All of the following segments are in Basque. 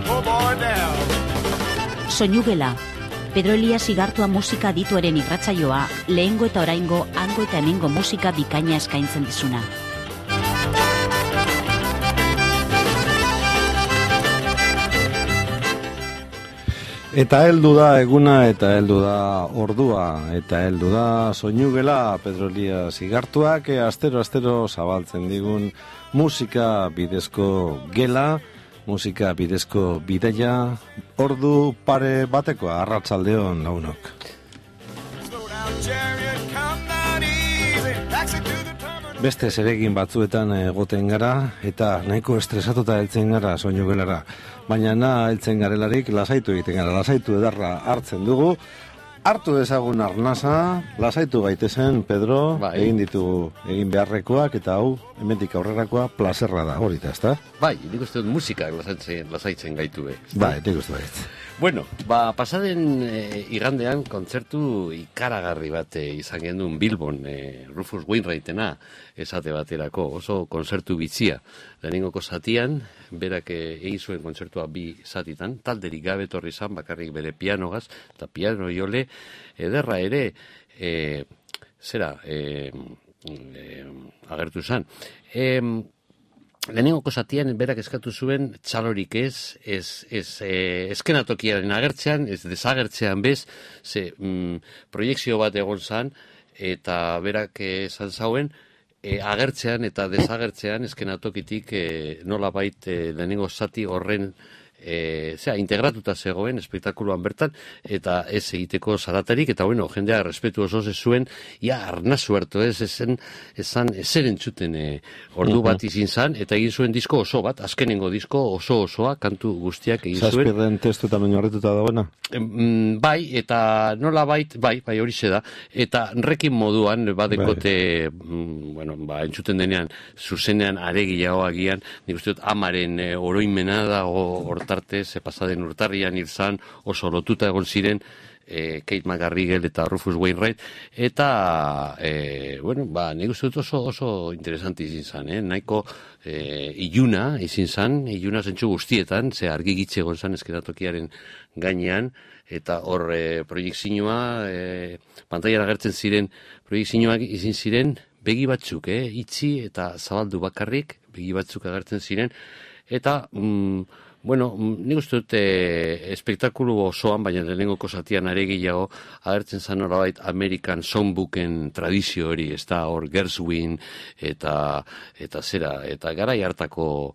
Soinugela, Pedro Elias Igartua musika dituaren irratsaioa, lehengo eta oraingo, hango eta hemengo musika bikaina eskaintzen dizuna. Eta heldu da eguna, eta heldu da ordua, eta heldu da Soinugela, Pedro Elias Igartuak, astero zabaltzen digun musika bidezko gela, musika bidezko bidaia, ordu pare batekoa, arratsaldeon launok. Beste zeregin batzuetan egoten gara, eta nahiko estresatuta heltzen gara Soinugelara. Baina heltzen garelarik lasaitu egiten gara, lasaitu edarra hartzen dugu. Hartu dezagun arnasa, lasaitu gaitezen, Pedro, egin ditugu egin beharrekoak, eta hau, hemendik aurrerakoa, plazerra da, hori da, ezta? Bai, nik uste dut musikak lasaitzen gaitu. Bai, nik uste dut. Bueno, pasaden igandean kontzertu ikaragarri bat izan gendun Bilbon, Rufus Wainwrightena esate baterako, oso kontzertu bitxia. Lehenengoko zatian, berak egin zuen kontzertua 2 zatitan, talderik gabe etorri izan, bakarrik bere pianogaz, eta piano jole, ederra ere, agertu zan. Lehenengoko zatian berak eskatu zuen txalorik eskenatokiaren agertzean, ez desagertzean bez, proiekzio bat egon zan, eta berak esan zauen, agertzean eta desagertzean eskenatokitik nolabait lehenengo zati horren integratuta zegoen espektakuluan bertan, eta ez egiteko zaratarik, eta bueno, jendea respetu oso zuen, arnazu hartu ezen entzuten ordu bat izin zan, eta egin zuen disko oso bat, azkenengo disko osoa, kantu guztiak egin zuen. Zazpirren testu eta oinarrituta dagoena? Bai, eta nola bai hori da, eta rekin moduan, badekote, entzuten denean, zuzenean aregiago agian, nik uste dut amaren oroimena da, hortarte, pasaden urtarrian irzan, oso lotuta egon ziren, Kate McGarrigle eta Rufus Wainwright, eta, nik uste dut oso interesanti izin zan, nahiko iluna izin zan, iluna zentsu guztietan, ze argi gitxe egon zan eskenatokiaren gainean, eta hor proiektzioa, pantailan agertzen ziren, proiektzioak izin ziren, begi batzuk, itxi eta zabaldu bakarrik, begi batzuk agertzen ziren, eta, nik uste dut espektakulu osoan, baina lehenengoko zatian aregiago agertzen zan nolabait American Songbooken tradizio hori, ez da hor Gershwin eta garai hartako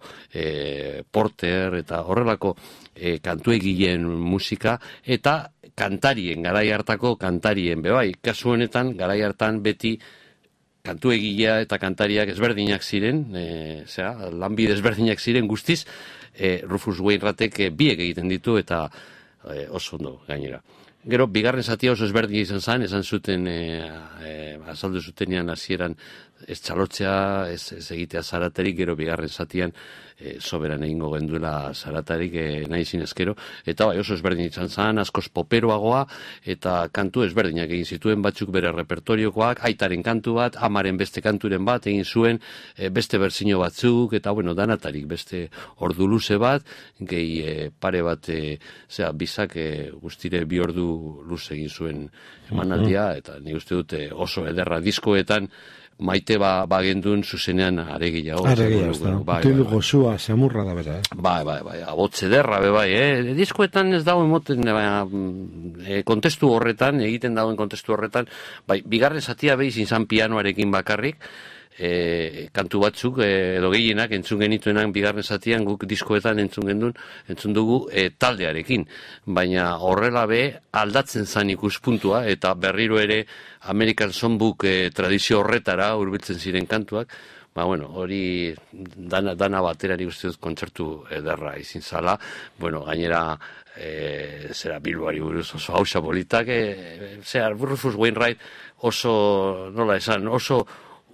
Porter eta horrelako kantuegileen musika, eta kantarien, garai hartako kantarien, bebai, kasu honetan, garai hartan beti kantuegilea eta kantariak ezberdinak ziren, lanbide ezberdinak ziren guztiz, Rufus Wainwrightek biek egiten ditu eta oso ondo gainera. Gero, bigarren zatia oso ezberdin izan zen, esan zuten, azaldu zutenean hasieran ez txalotzea, ez egitea zaratarik, gero bigarren zatian soberan egingo genduela zaratarik nahi zinezkero, eta oso ezberdin izan zen, askoz poperoagoa, eta kantu ezberdinak egin zituen, batzuk bere repertoriokoak, aitaren kantu bat, amaren beste kanturen bat, egin zuen, beste berzino batzuk, eta danatarik beste ordu luze bat, gehi pare bat, bizak guztire 2 ordu luze egin zuen emanaldia, eta nik uste dute oso ederra diskoetan, maite bagendun zuzenean aregiago. Tilu gozua, samurra da bera. Bai, abotze derra, diskoetan ez dago emoten, kontestu horretan, egiten dagoen kontestu horretan, bigarren zatia behiz izan pianoarekin bakarrik, kantu batzuk, edo gehienak entzun genituenak bigarren zatian guk diskoetan entzun dugu taldearekin, baina horrela aldatzen zan ikuspuntua, eta berriro ere American Songbook tradizio horretara hurbiltzen ziren kantuak, hori dana batera nik uste dut kontzertu ederra izin zala, gainera Bilboari buruz oso hausa politak, Rufus Wainwright oso, nola esan, oso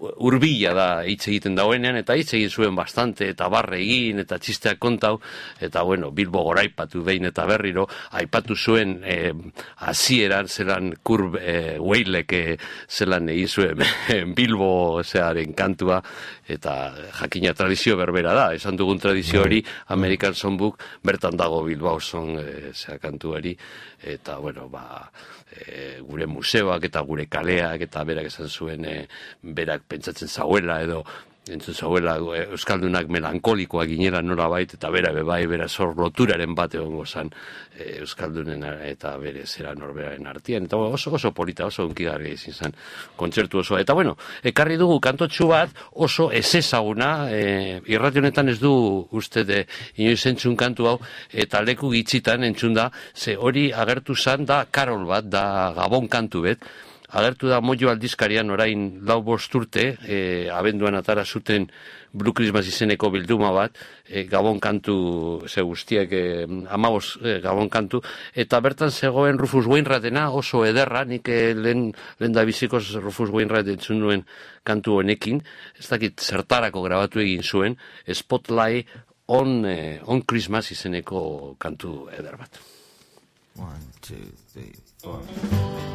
hurbila da hitz egiten dauenean, eta hitz egin zuen bastante, eta barre egin, eta txisteak kontau, eta bueno, Bilbo goraipatu behin eta berriro, aipatu zuen hasieran zelan Kurt Weillek zelan egin zuen Bilbo zearen kantua, eta jakina tradizio berbera da, esan dugun tradizio hori, American Songbook, bertan dago Bilbao Song kantuari, eta bueno, gure museoak eta gure kaleak eta berak esan zuen berak pentsatzen zauela edo entzun zauela euskaldunak melankolikoak ginela nolabait eta bera zor loturaren bat egongo zan euskaldunen eta bere zera norberaren artean eta oso polita, oso unkigarria izin zen kontzertu osoa. Eta bueno, ekarri dugu kantotxu bat oso ezezaguna, irrati honetan ez du uste inoiz entzun kantu hau eta leku gitzitan entzun da, ze hori agertu zan da Karol bat, da Gabon kantu bet, agertu da Moio aldizkarian orain 4-5 urte, abenduan atara zuten Blue Christmas izeneko bilduma bat, Gabon kantu, ze guztiak 15 Gabon kantu, eta bertan zegoen Rufus Wainwrightena oso ederra, nik lehen da bizikoz Rufus Wainwright entzun nuen kantu honekin, ez dakit zertarako grabatu egin zuen, Spotlight on Christmas izeneko kantu eder bat. 1, 2, 3, 4...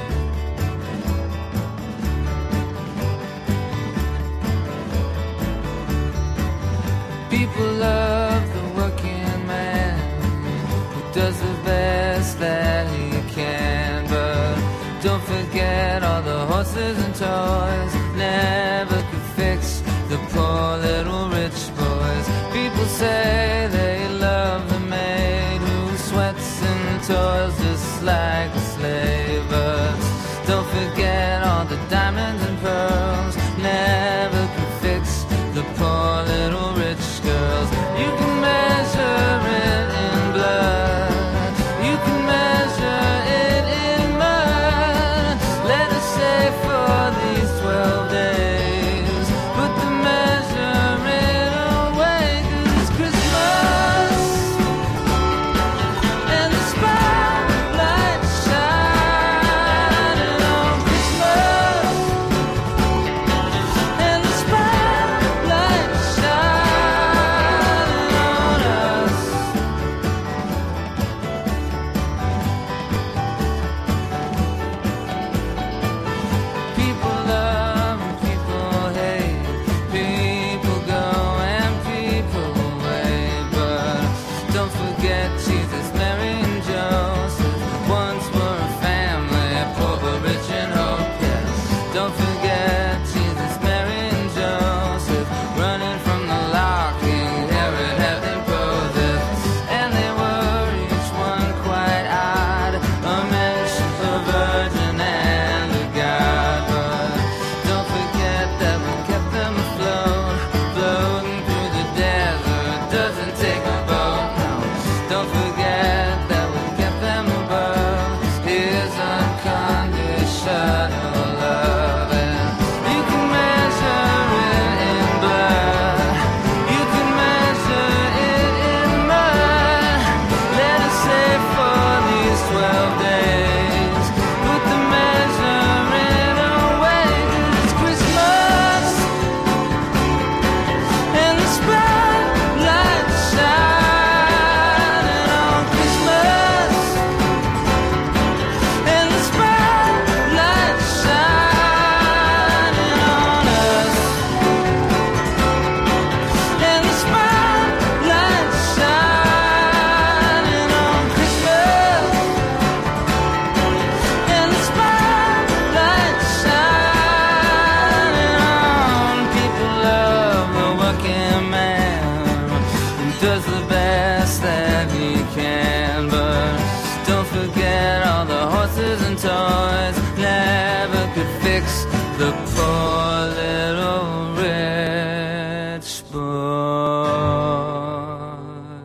People love the working man who does the best that he can, but don't forget all the horses and toys never could fix the poor little rich boys. People say they love the maid who sweats and toils just like a slave, but don't forget all the diamonds and pearls never could fix the poor little rich girls. You can measure it in blood, you can measure it in mud. Let us say for these 12 days, put the measurement away, 'cause it's Christmas and the spotlight shining on Christmas and the spotlight shining on us. People love and people hate, people go and people wait, but don't forget Jesus, Mary and Joseph once were a family, poor but rich in hope, yes. Don't forget Jesus, Mary and Joseph running from the law, King Herod had them posed, and they were each one quite odd, a mention, a virgin and a god, but don't forget that we kept them afloat, floating through the desert, doesn't take a boat, no. Don't forget that we kept them above his unconditional love. And you can measure it in blood, you can measure it in mud. Let us say for these 12 days, put the measurement away, 'cause it's Christmas and the spotlight shining on Christmas and the spotlight shining on us and the spotlight shining on Christmas and the spotlight shining on. People love the working man who does the best that he can, but don't forget all the horses and toys never could fix the poor little rich boy.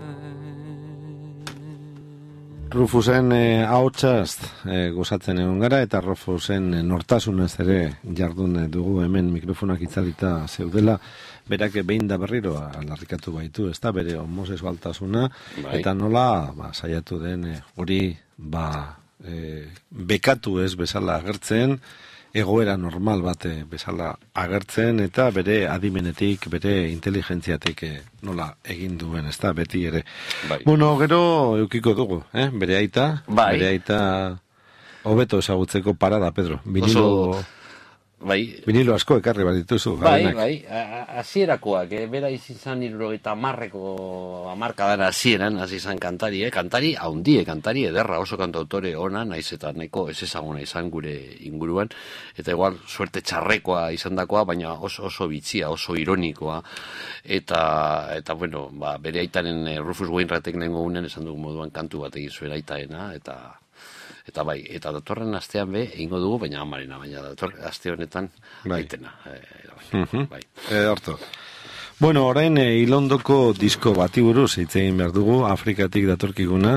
Rufusen hautsaz gozatzen egon gara eta Rufusen nortasunez ere jardun dugu hemen mikrofonak itzalita zeudela, berak behin da berriro aldarrikatu baitu, ez da bere homosexualtasuna, eta nola saiatu den hori bekatu ez bezala agertzen, egoera normal bat bezala agertzen, eta bere adimenetik, bere inteligentziatik nola egin duen, ez da, beti ere. Bai. Bueno, gero eukiko dugu, bere aita, Bai. bere aita hobeto ezagutzeko parada, Pedro. Bai, Vinilo asko ekarri bat dituzu. bai, hasierakoak, bera izan 70ko hamarkadan hasieran hasi izan kantari, kantari ederra, oso kantautore ona, naiz eta nahiko ez ezaguna izan gure inguruan, eta igual suerte txarrekoa izandakoa, baina oso bitzia, oso ironikoa, eta bueno, bere aitaren Rufus Wainwrightek lehengo unen esan dugu moduan kantu bat egin zuen aitaena, eta bai, eta datorren astean egingo dugu, baina datorren aste honetan aitena. Bai. Horto. Bueno, orain Ilondoko disko bati buruz hitz egin behar dugu, Afrikatik datorkiguna,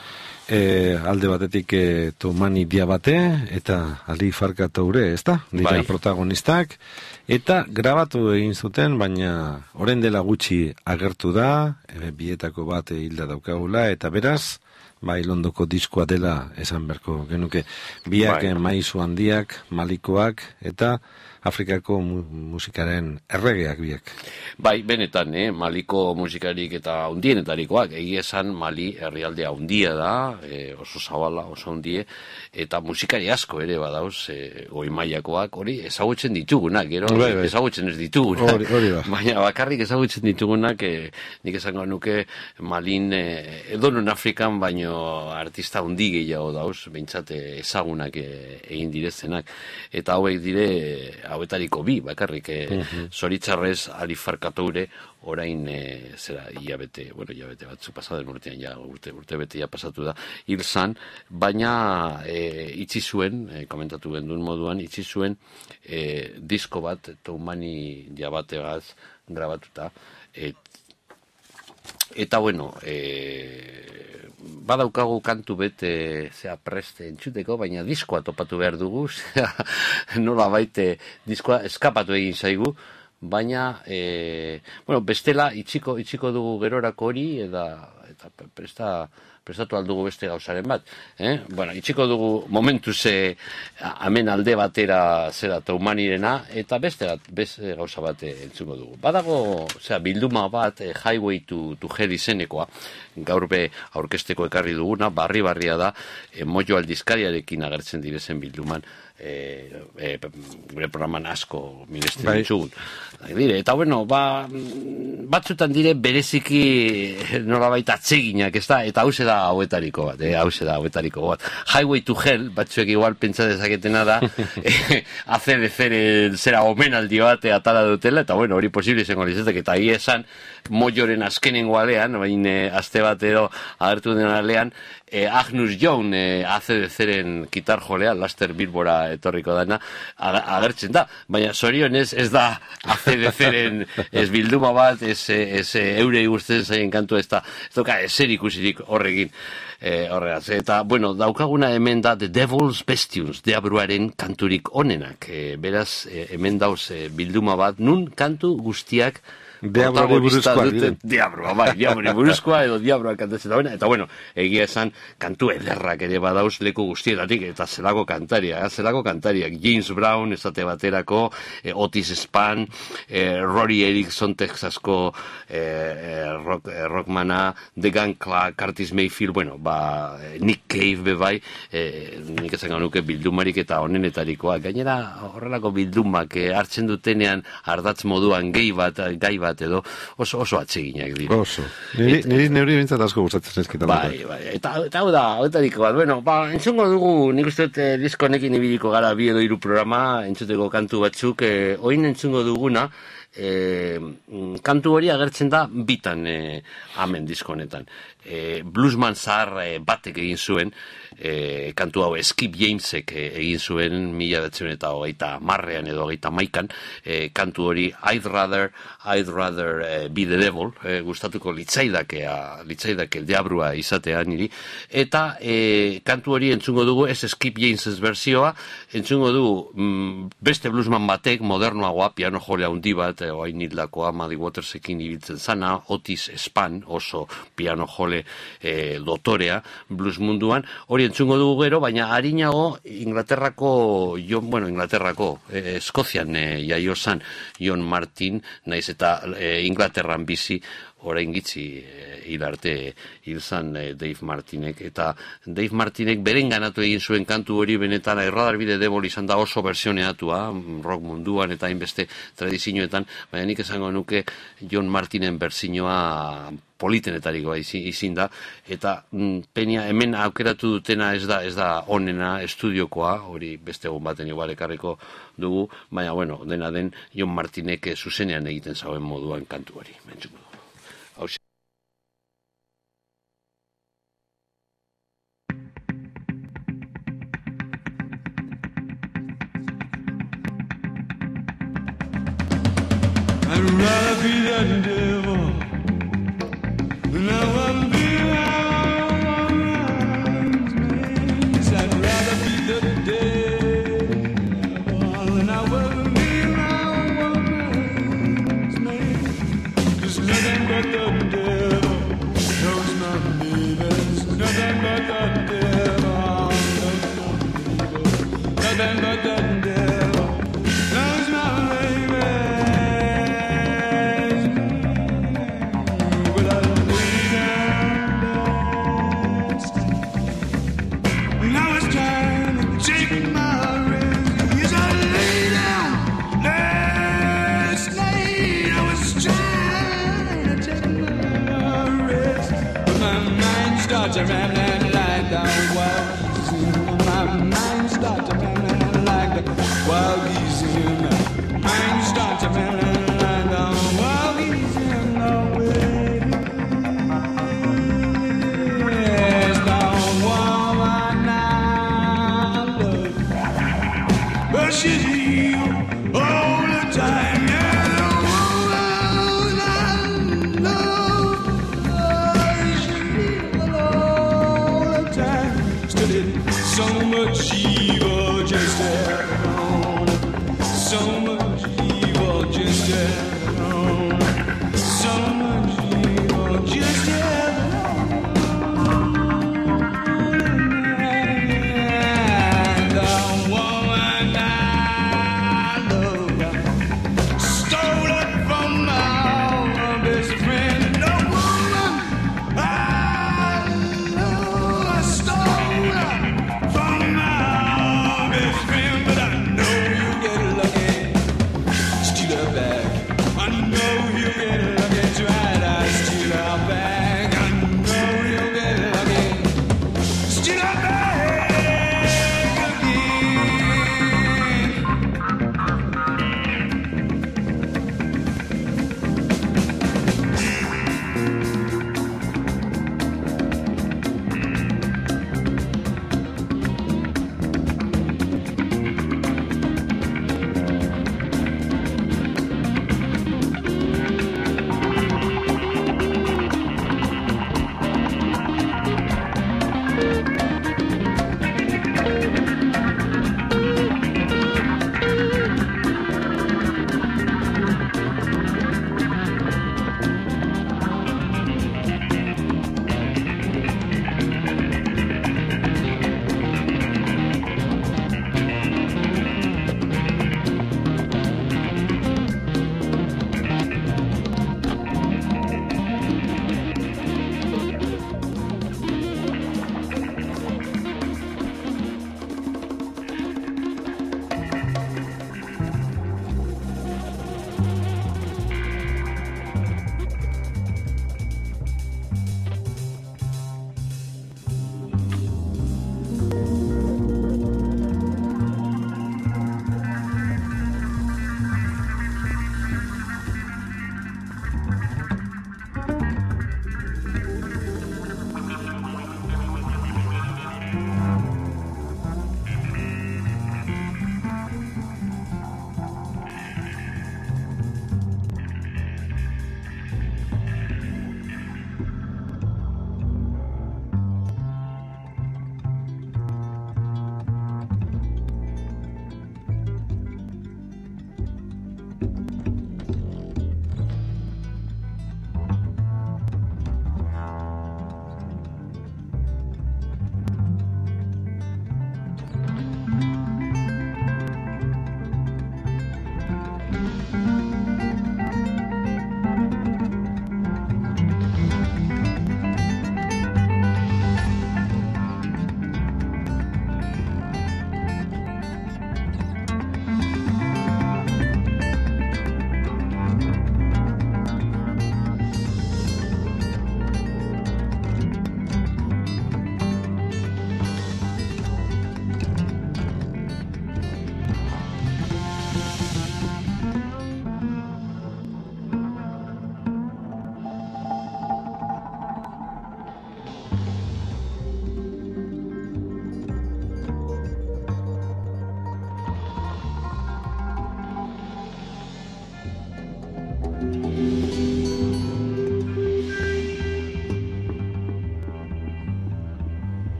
alde batetik Toumani Diabate, eta Ali Farka Toure, ez da? Dira protagonistak, eta grabatu egin zuten, baina orain dela gutxi agertu da, bietako bat hilda daukagula, eta beraz, Ilondoko diskoa dela esan berko genuke. Biak maizu handiak, malikoak, eta Afrikako musikaren erregeak biak. Bai, benetan, Maliko musikarik eta hundienetarikoak, egia esan Mali herrialdea hundia da, oso zabala, oso hundie, eta musikari asko ere badauz, goi mailakoak, hori ezagutzen ditugunak, gero ezagutzen ez ditugunak, baina bakarrik ezagutzen ditugunak, nik esango nuke Malin, edonon Afrikan, baino artista hundi gehiago dauz, behintzat ezagunak egin direzenak, eta hauek dire, hauetariko bi, bakarrik, zoritzarrez Ali Farka Toure, orain hilabete batzu pasaden urtean, urte bete ja pasatu da, hil zan, baina itzi zuen, komentatu genduen moduan, itzi zuen disko bat, Toumani Diabategaz grabatuta, eta bueno, badaukagu kantu bete preste entzuteko, baina diskoa topatu behar dugu, nola baite diskoa eskapatu egin zaigu, baina bestela itxiko dugu gerorako hori, eta prestatu aldugu beste gauzaren bat. Itxiko dugu momentuz hemen alde batera zera Toumanirena, eta beste gauza bat entzungo dugu. Badago, bilduma bat, Highway to Hell izenekoa, gaur aurkesteko ekarri duguna, barria da, Mojo aldizkariarekin agertzen direzen bilduman, gure programan asko miresten ditugun. Eta bueno, batzutan dire bereziki nolabait atseginak, ez da, eta hause da hauetariko bat, Highway to Hell, batzuek igual pentsa dezaketena da, ACDC zera omenaldi bat atala dutela, eta bueno, hori posible izango lizetek, eta hi esan Mojoren azkenengo alean, bain aste bat edo agertu den alean, Agnus Young, ACDC-ren gitar jolea, Laster Bilbora etorriko dana, agertzen da, baina zorionez ez da ACDC-ren ez bilduma bat, ez eurei guztien zaien kantu, ez doka ezer ikusirik horrekin horregaz. Eta, bueno, daukaguna hemen da The Devil's Bastions, diabruaren kanturik onenak. Beraz, hemen dauz bilduma bat, nun kantu guztiak Diabroari buruzkoa. Diabroari buruzkoa edo diabroak kantatzen da. Eta bueno, egia esan, kantu ederrak ere badauz leku guztietatik, eta zelako kantariak. James Brown, esate baterako, Otis Spann, Rory Erickson, Texasko rockmana, The Gang Clark, Curtis Mayfield, bueno, Nick Cave bebai, nik esan ganuke bildumarik eta onenetarikoa. Gainera, horrelako bildumak hartzen dutenean ardatz moduan gai bat edo oso atseginak dira. Oso. Niri neuri bintzat asko gustatzen ezkitan. Bai. Eta hau da, hauetariko bat. Bueno, entzungo dugu, nik uste disko honekin ibiliko gara 2 edo 3 programa, entzuteko kantu batzuk, oin entzungo duguna, kantu hori agertzen da bitan amen disko honetan. Bluesman zahar batek egin zuen, kantu hau Skip Jamesek egin zuen 1930 edo 31an, kantu hori I'd rather be the devil, gustatuko litzaidake diabrua izatea niri, eta kantu hori entzungo dugu, ez Skip James versioa, entzungo dugu beste bluesman batek, modernoagoa, piano jolea handi bat, oain hildakoa Muddy Watersekin ibiltzen zana, Otis Spann, oso piano jole dotorea blues munduan, hori entzungo dugu gero, baina harinago Inglaterrako, Eskozian jaio zan John Martin, naiz eta Inglaterran bizi, orain gitzi hilarte hil zan Dave Martinek, eta Dave Martinek beren ganatu egin zuen kantu hori benetan erradarbide debol izan da oso versioneatua, rock munduan eta hainbeste tradizioetan, baina nik esango nuke John Martinen berzioa politenetarikoa izin da, eta peña hemen aukeratu dutena ez da onena estudiokoa, hori beste egun baten igual ekarriko dugu, baina bueno, dena den John Martinek zuzenean egiten zauen moduan kantu hori, mentzuko dugu. Hauxe. I'd rather be the devil than I would be romance. I'd rather be the devil than I would be romance. There's nothing but the devil knows my neighbors. Nothing but the devil knows my neighbors. Nothing but the devil knows my neighbors. Starts rambling like the wild geese in my mind. Starts rambling like the wild geese in my mind. Starts rambling like the wild geese in the wind. Yes, the woman I love, but she's evil all the time. Yeah, the woman I love, so much evil just happened. So much evil just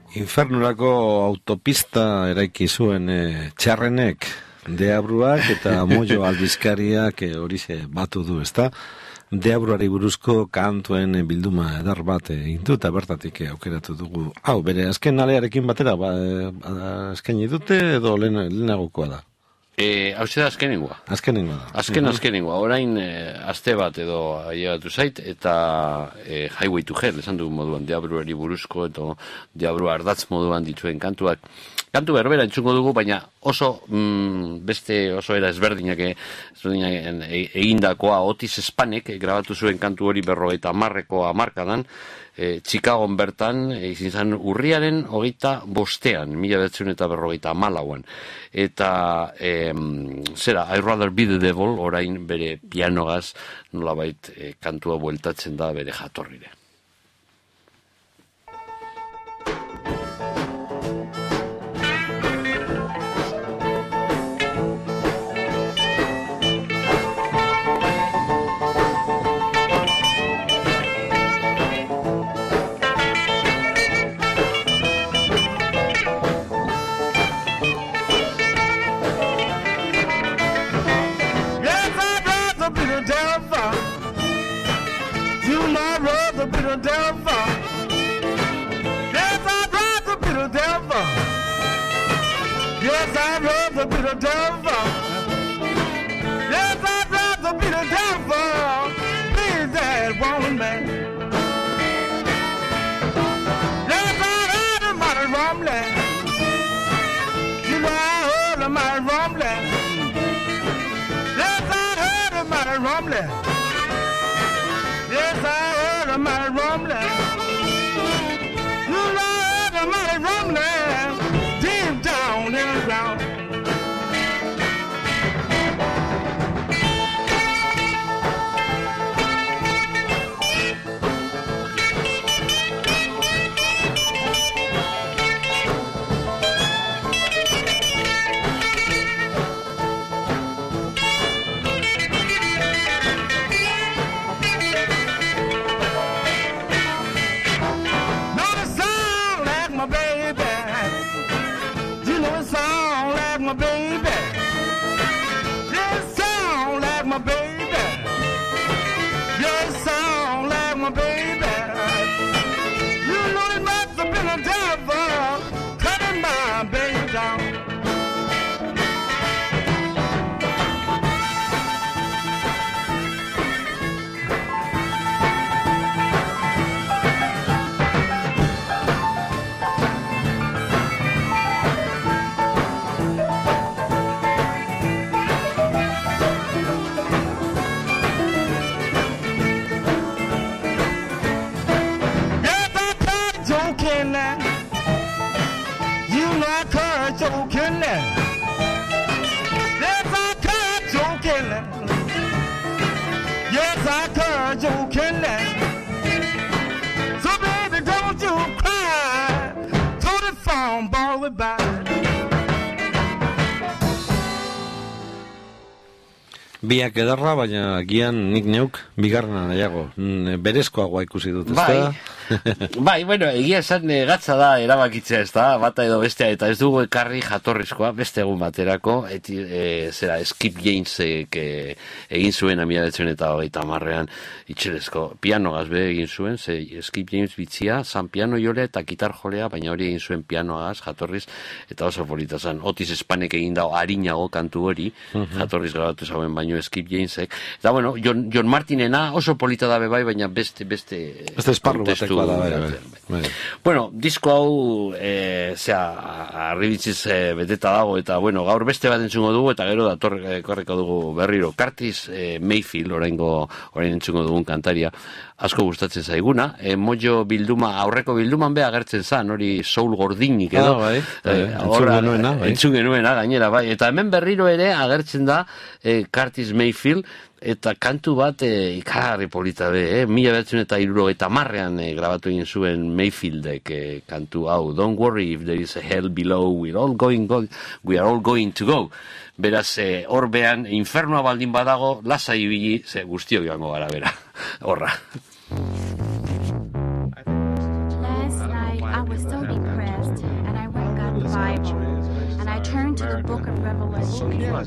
Infernurako autopista eraiki zuen Txarrenek, Deabruak eta Moio aldizkariak horixe batu du, ezta? Deabruari buruzko kantuen bilduma edar bat egin du eta bertatik aukeratu dugu. Hau, bere azken alearekin batera eskaini dute edo lehenagokoa da? Hau da azkenengoa. Azkenengoa. Orain aste bat edo ailegatu zait, eta Highway to Hell, esan dugu moduan, Deabruari buruzko, eta Deabru ardatz moduan dituen kantuak. Kantu berbera entzungo dugu, baina oso beste oso era ezberdinak egindakoa Otis Spanek grabatu zuen kantu hori 50ko hamarkadan, Chicagon bertan, izin zen urriaren 25, 1954an. Eta, zera, I'd rather be the devil, orain bere pianogaz, nolabait kantua bueltatzen da bere jatorrire. Biak edarra, baina gian nik neuk bigarrena nahiago. Berezkoagoa ikusi dut, ezta? Bai, bueno, egia esan gatza da erabakitzea, ez da, bata edo bestea, eta ez dugu ekarri jatorrizkoa, beste egun baterako, zera, Skip James egin zuen 1930an itxelezko pianogaz be egin zuen, Skip James bitzia, zan piano jolea eta gitar jolea, baina hori egin zuen pianogaz jatorriz, eta oso polita zan, Otis Spanek egin dago harinago kantu hori, jatorriz grabatu zauen baino Skip Jamesek, eta bueno, John Martinena oso polita dabe bai, baina beste esparru bateko da, bai. Bueno, disko hau, arribitziz beteta dago, eta bueno, gaur beste bat entzungo dugu, eta gero korreko dugu berriro. Curtis Mayfield, orain entzungo dugun kantaria, asko gustatzen zaiguna. Mojo bilduma, aurreko bilduman be agertzen zan, hori soul gordinik edo. Entzun genuena, gainera, bai. Eta hemen berriro ere agertzen da Curtis Mayfield, eta kantu bat ikarri polita be, 1970an grabatu egin zuen Mayfieldek kantu hau, Don't worry if there is a hell below, we are all going to go. Beraz, horbean, infernua baldin badago, lasai ibili, guztiok joango gara bera. Horra. Last night I was so depressed. to the book of Revelation. Yes.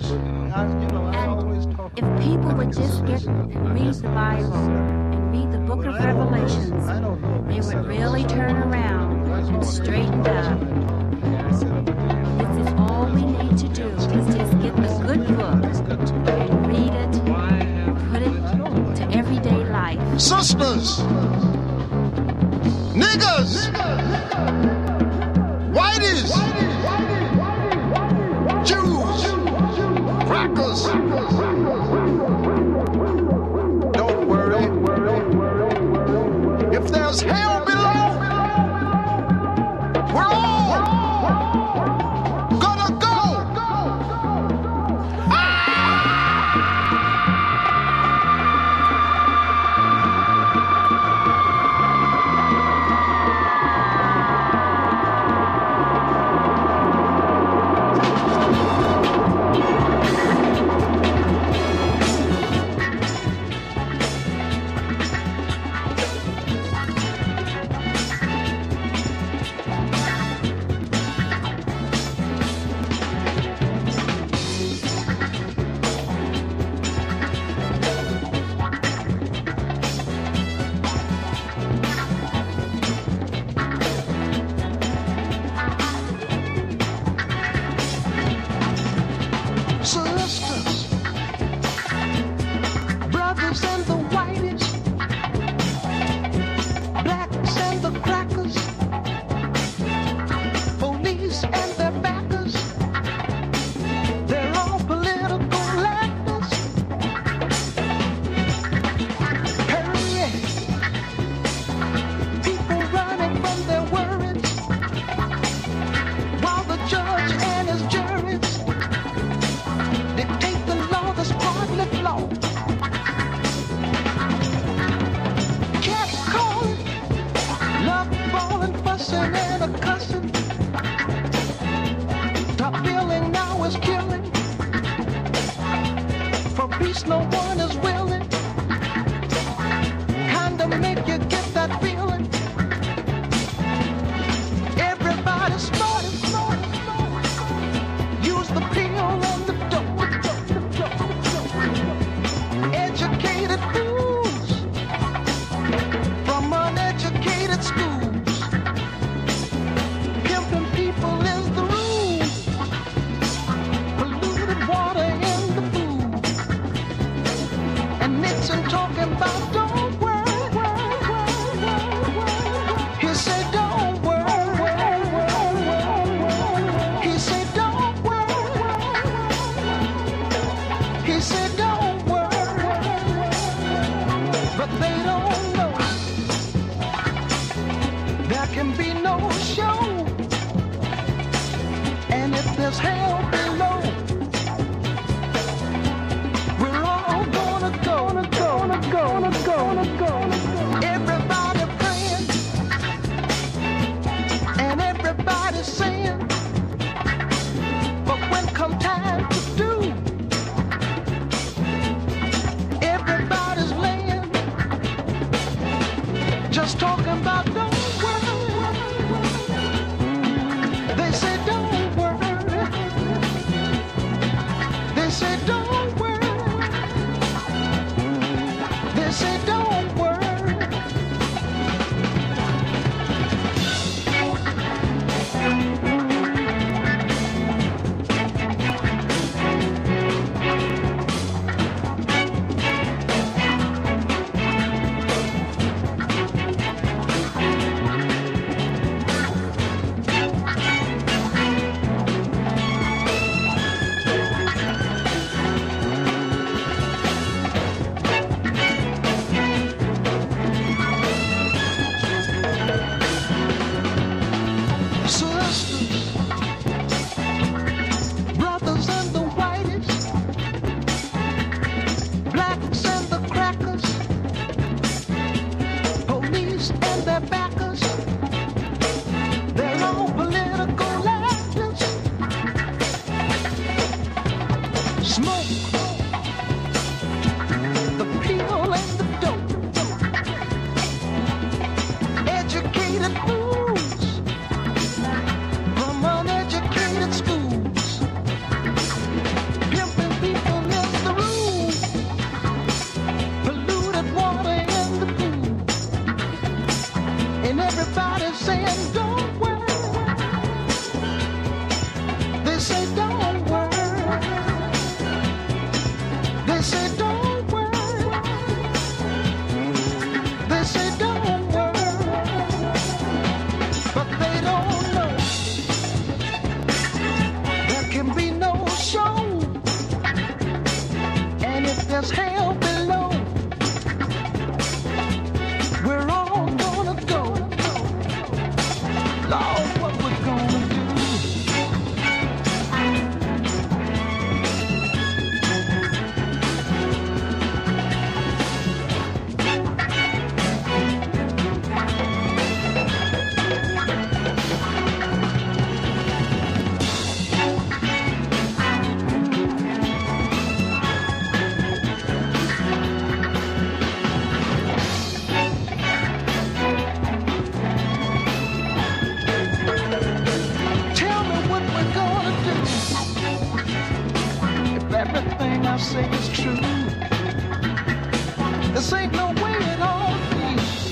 If people would just get and read the Bible and read the book of Revelations, they would really turn around and straighten up. This is all we need to do, is just get the good book and read it, put it to everyday life. Sisters, niggas, whiteys, Jews, crackers. Don't worry. If there's hell below, we're all gonna go. Sisters, brothers and the whiteys, blacks and the crackers, police and their backers, they're all political actors. Hurry, people running from their worries, while the judge and his juries dictate the law, the sparkling law. Cat calling, love falling, fussing and a cussing. Top billing now is killing. For peace no one is willing. Kinda make you get that feeling. Everybody smart and smart. Use the pill and the dope. Educated fools from uneducated schools. Pimping people is the rule. Polluted water in the food. And Nixon talking about don't worry. He said don't worry. He said don't worry. He said don't worry. But they don't know there can be no show. And if there's hell below, we're all gonna go. Everybody praying and everybody saying, but when come time to do, everybody's laying, just talking about don't worry. They say don't worry. They say don't worry. They say don't worry. saying don't worry. They say don't worry. They say don't worry. They say don't worry. But they don't know there can be no show. And if there's hell below, we're all gonna go. Lord, what we're gonna do. Tell me what we're gonna do. If everything I say is true, this ain't no way at all be.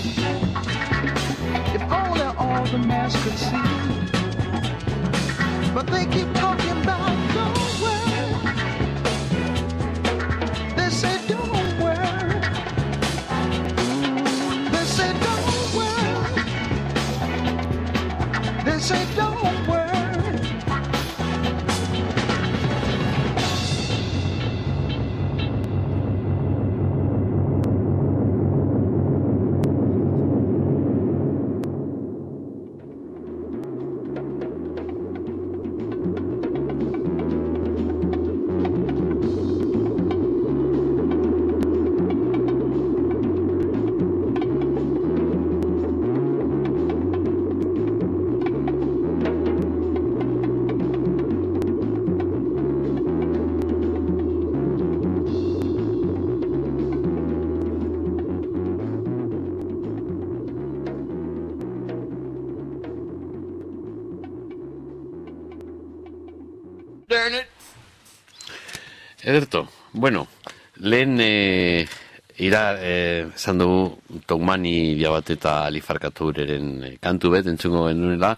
If only all the mass could see. But they keep talking about don't worry. They say don't worry. They say don't worry. They say don't worry. Ederto, bueno, lehen esan dugu Togmani Diabat eta Alifarkatoureren kantu bet entzungo genuela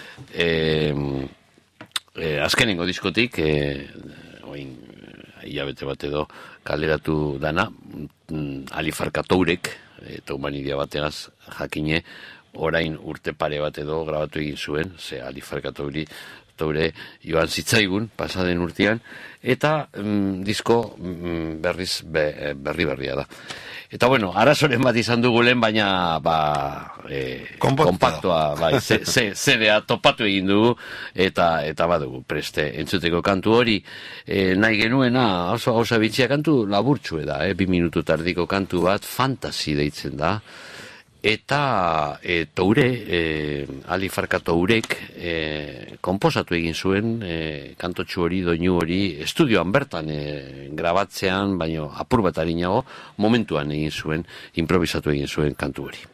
azkenengo diskotik oin hilabete bat edo kaleratu dana Alifarkatourek Togmani Diabategaz jakine orain urte pare bat edo grabatu egin zuen, ze Alifarkatouri joan zitzaigun pasaden urtean, eta disko berria da. Eta bueno, arazoren bat izan dugu lehen, baina kompaktua, bai, CD-a topatu egin dugu, eta badugu preste entzuteko kantu hori, nahi genuena oso gauza bitxia kantu laburtxue da, 2 minutu tardiko kantu bat, Fantasy deitzen da, eta Alifarkatourek konposatu egin zuen kantotxu hori, doinu hori, estudioan bertan grabatzean, baino apur bat harinago, momentuan egin zuen, improvisatu egin zuen kantu hori.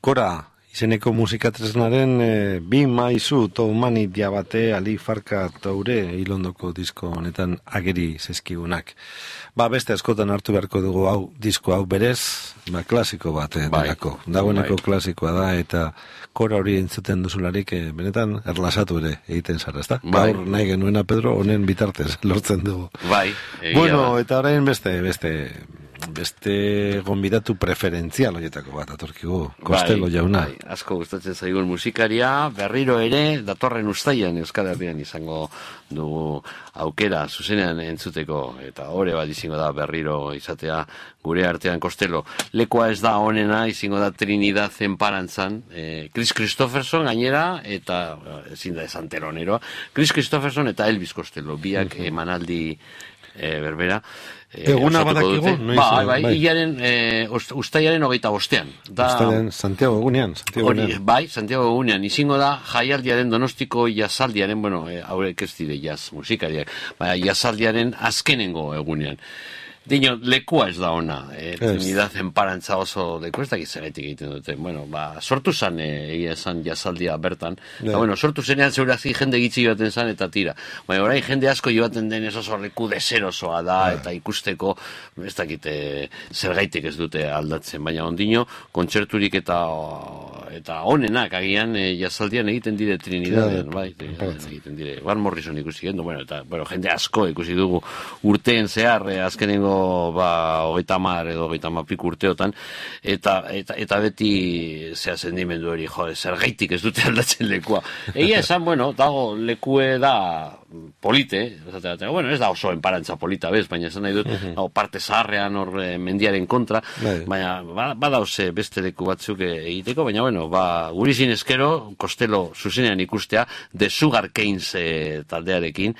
Kora izeneko musikatresnaren bi maizu toumanitia bate ali farka taure hilondoko disko honetan ageri zezkigunak. Beste askotan hartu beharko dugu disko hau berez, klasiko bat delako. Dagoeneko klasikoa da eta kora hori entzuten duzularik benetan erlasatu ere egiten zara, ezta? Gaur nahi genuena Pedro honen bitartez lortzen dugu. Bueno, eta orain beste gonbidatu preferentzial horietako bat atorkigu, Costello jauna. Asko gustatzen zaigun musikaria, berriro ere datorren uztailan Euskal Herrian izango dugu aukera zuzenean entzuteko, eta ore bat izango da berriro izatea gure artean Costello. Lekua ez da honena, izango da Trinidad Enparantzan, Chris Christopherson gainera, eta ezin da esan teloneroa, Chris Christopherson eta Elvis Costello, biak emanaldi berbera. Eguna badakigu? Ilaren, ustaiaren 25. Ustaiaren Santiago egunean. Santiago egunean. Izingo da jaialdiaren Donostiko jazaldiaren, haurek ez dire jaz musikariak, jazaldiaren azkenengo egunean. Dino, lekua ez da ona, Trinidad Enparantza oso leku ez dakit zeraitik egiten dute. Sortu zan, egia esan jazaldia bertan. Sortu zenean zeurazki jende gitzi joaten zan eta tira. Orain jende asko joaten den ez oso leku deserosoa da eta ikusteko, ez dakit zergaitik ez dute aldatzen. Baina ondino, kontzerturik eta onenak agian jazaldian egiten dire Trinidaden, egiten dire. Van Morrison ikusi gendu, eta jende asko ikusi dugu urteen zehar, azkenengo 30 edo 30 urteotan, eta beti zea sendimendu hori, zergaitik ez dute aldatzen lekua. Egia esan, dago lekue da polite, ez da oso enparantza polita bez, baina esan nahi dut, parte zaharrean hor mendiaren kontra, baina badauze beste leku batzuk egiteko, baina gurizin eskero, Costello zuzenean ikustea, The Sugar Canes taldearekin,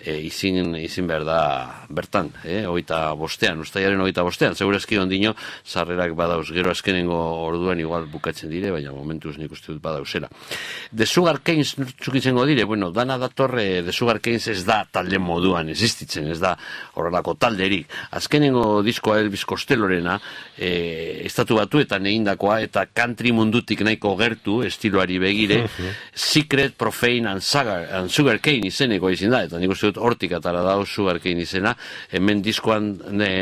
izin behar da bertan, ustaiaren 25, segurazki ondino, sarrerak badauz, gero azkenengo orduan igual bukatzen dire, baina momentuz nik uste dut badauzela. The Sugar Canes txukitzen dire, dana datorre, The Sugar Canes ez da talde moduan existitzen, ez da horrelako talderik. Azkenengo diskoa Elvis Costellorena, estatu batuetan egindakoa, eta country mundutik nahiko gertu, estiloari begire, Secret, Profane and Sugar Cane izeneko izin da, eta nik uste dut hortik atara dau Sugar Cane izena, hemen diskoan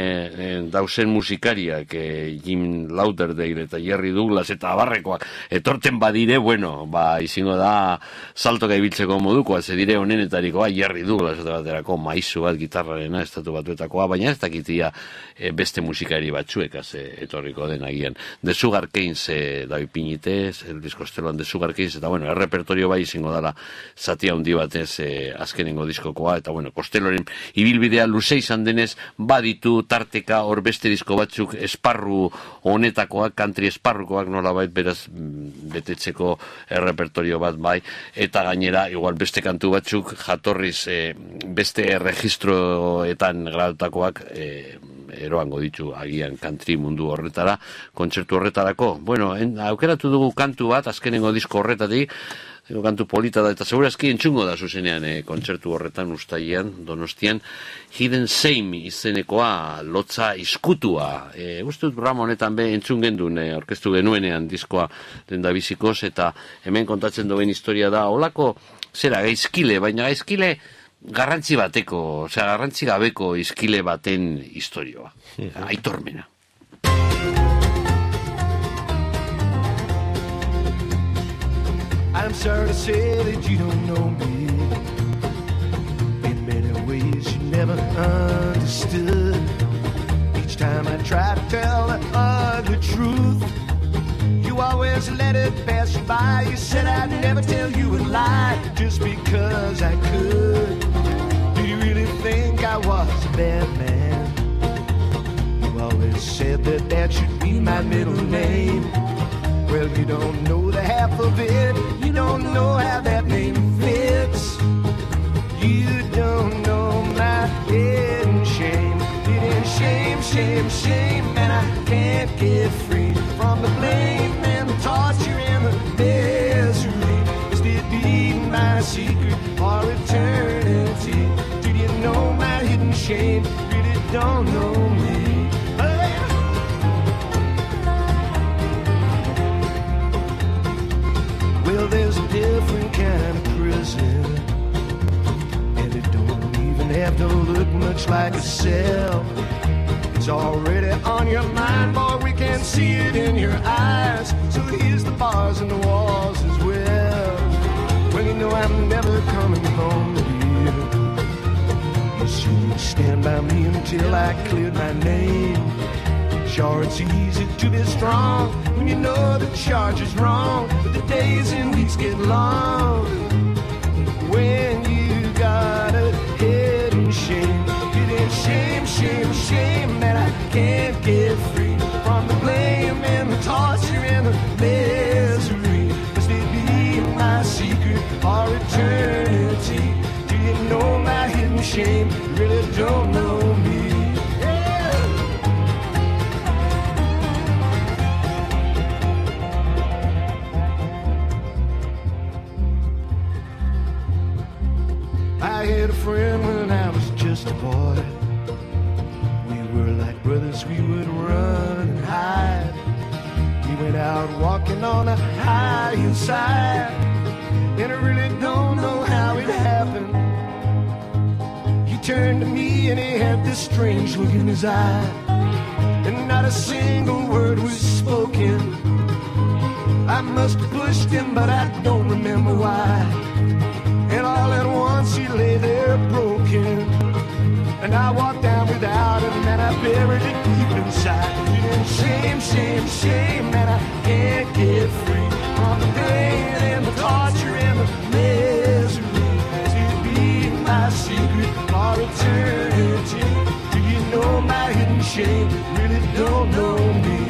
dauzen musikariak, Jim Lauderdale eta Jerry Douglas eta abarrekoak, etorten badire, izingo da saltoka ibiltzeko modukoa, ze dire honenetarikoa, Jerry Douglas eta baterako maizu bat gitarrarena estatu batuetakoa, baina ez dakitia beste musikari batzuekaz etorriko den agian. The Sugar Canes da ipinitez, Elvis Costelloan The Sugar Canes, eta errepertorio bai izingo dala zati handi batez azkenengo diskokoa, eta Costelloren ibilbidea luze izan denez, baditu tarteka hor beste disko batzuk esparru honetakoak, country esparrukoak nolabait beraz betetzeko errepertorio bat bai, eta gainera igual beste kantu batzuk jatorriz beste registroetan gradutakoak eroango ditu agian country mundu horretara, kontzertu horretarako. Aukeratu dugu kantu bat, azkenengo disko horretatik, kantu polita da, eta segurazki entzungo da zuzenean kontzertu horretan ustailean, Donostian, Hidden Shame izenekoa, lotza iskutua. Uste dut programa honetan entzun gendun, orkestu genuenean diskoa lendabizikoz, eta hemen kontatzen duen historia da, holako, gaizkile, baina gaizkile garrantzi bateko, garrantzi gabeko izkile baten historioa. Aitormena. I'm sorry to say that you don't know me. In many ways you never understood. Each time I try to tell the ugly truth, you always let it pass you by. You said I'd never tell you a lie just because I could. Do you really think I was a bad man? You always said that should be my middle name. Well, you don't know the half of it. You don't know how that name fits. You don't know my hidden shame. Hidden shame, shame, shame. And I can't get free from the blame and the torture and the misery. Is it be my secret for eternity? Did you know my hidden shame? Really don't know me. have to look much like a cell. It's already on your mind, boy, we can see it in your eyes. So here's the bars and the walls as well. Well, you know I'm never coming home here. You should stand by me until I cleared my name. Sure, it's easy to be strong when you know the charge is wrong, but the days and weeks get long when you got a head in shame. It is shame, shame, shame that I can't get free from the blame and the torture and the misery. Must it be my secret for eternity? Do you know my hidden shame? You really don't know me. I had a friend when I was just a boy. We were like brothers, we would run and hide. We went out walking on a high hillside, and I really don't know how it happened. He turned to me and he had this strange look in his eye, and not a single word was spoken. I must have pushed him, but I don't remember why. And all at once he lay there broken, and I walked down without him and I buried it deep inside. And shame, shame, shame that I can't get free from the pain and the torture and the misery. To be my secret for eternity. Do you know my hidden shame? Really don't know me.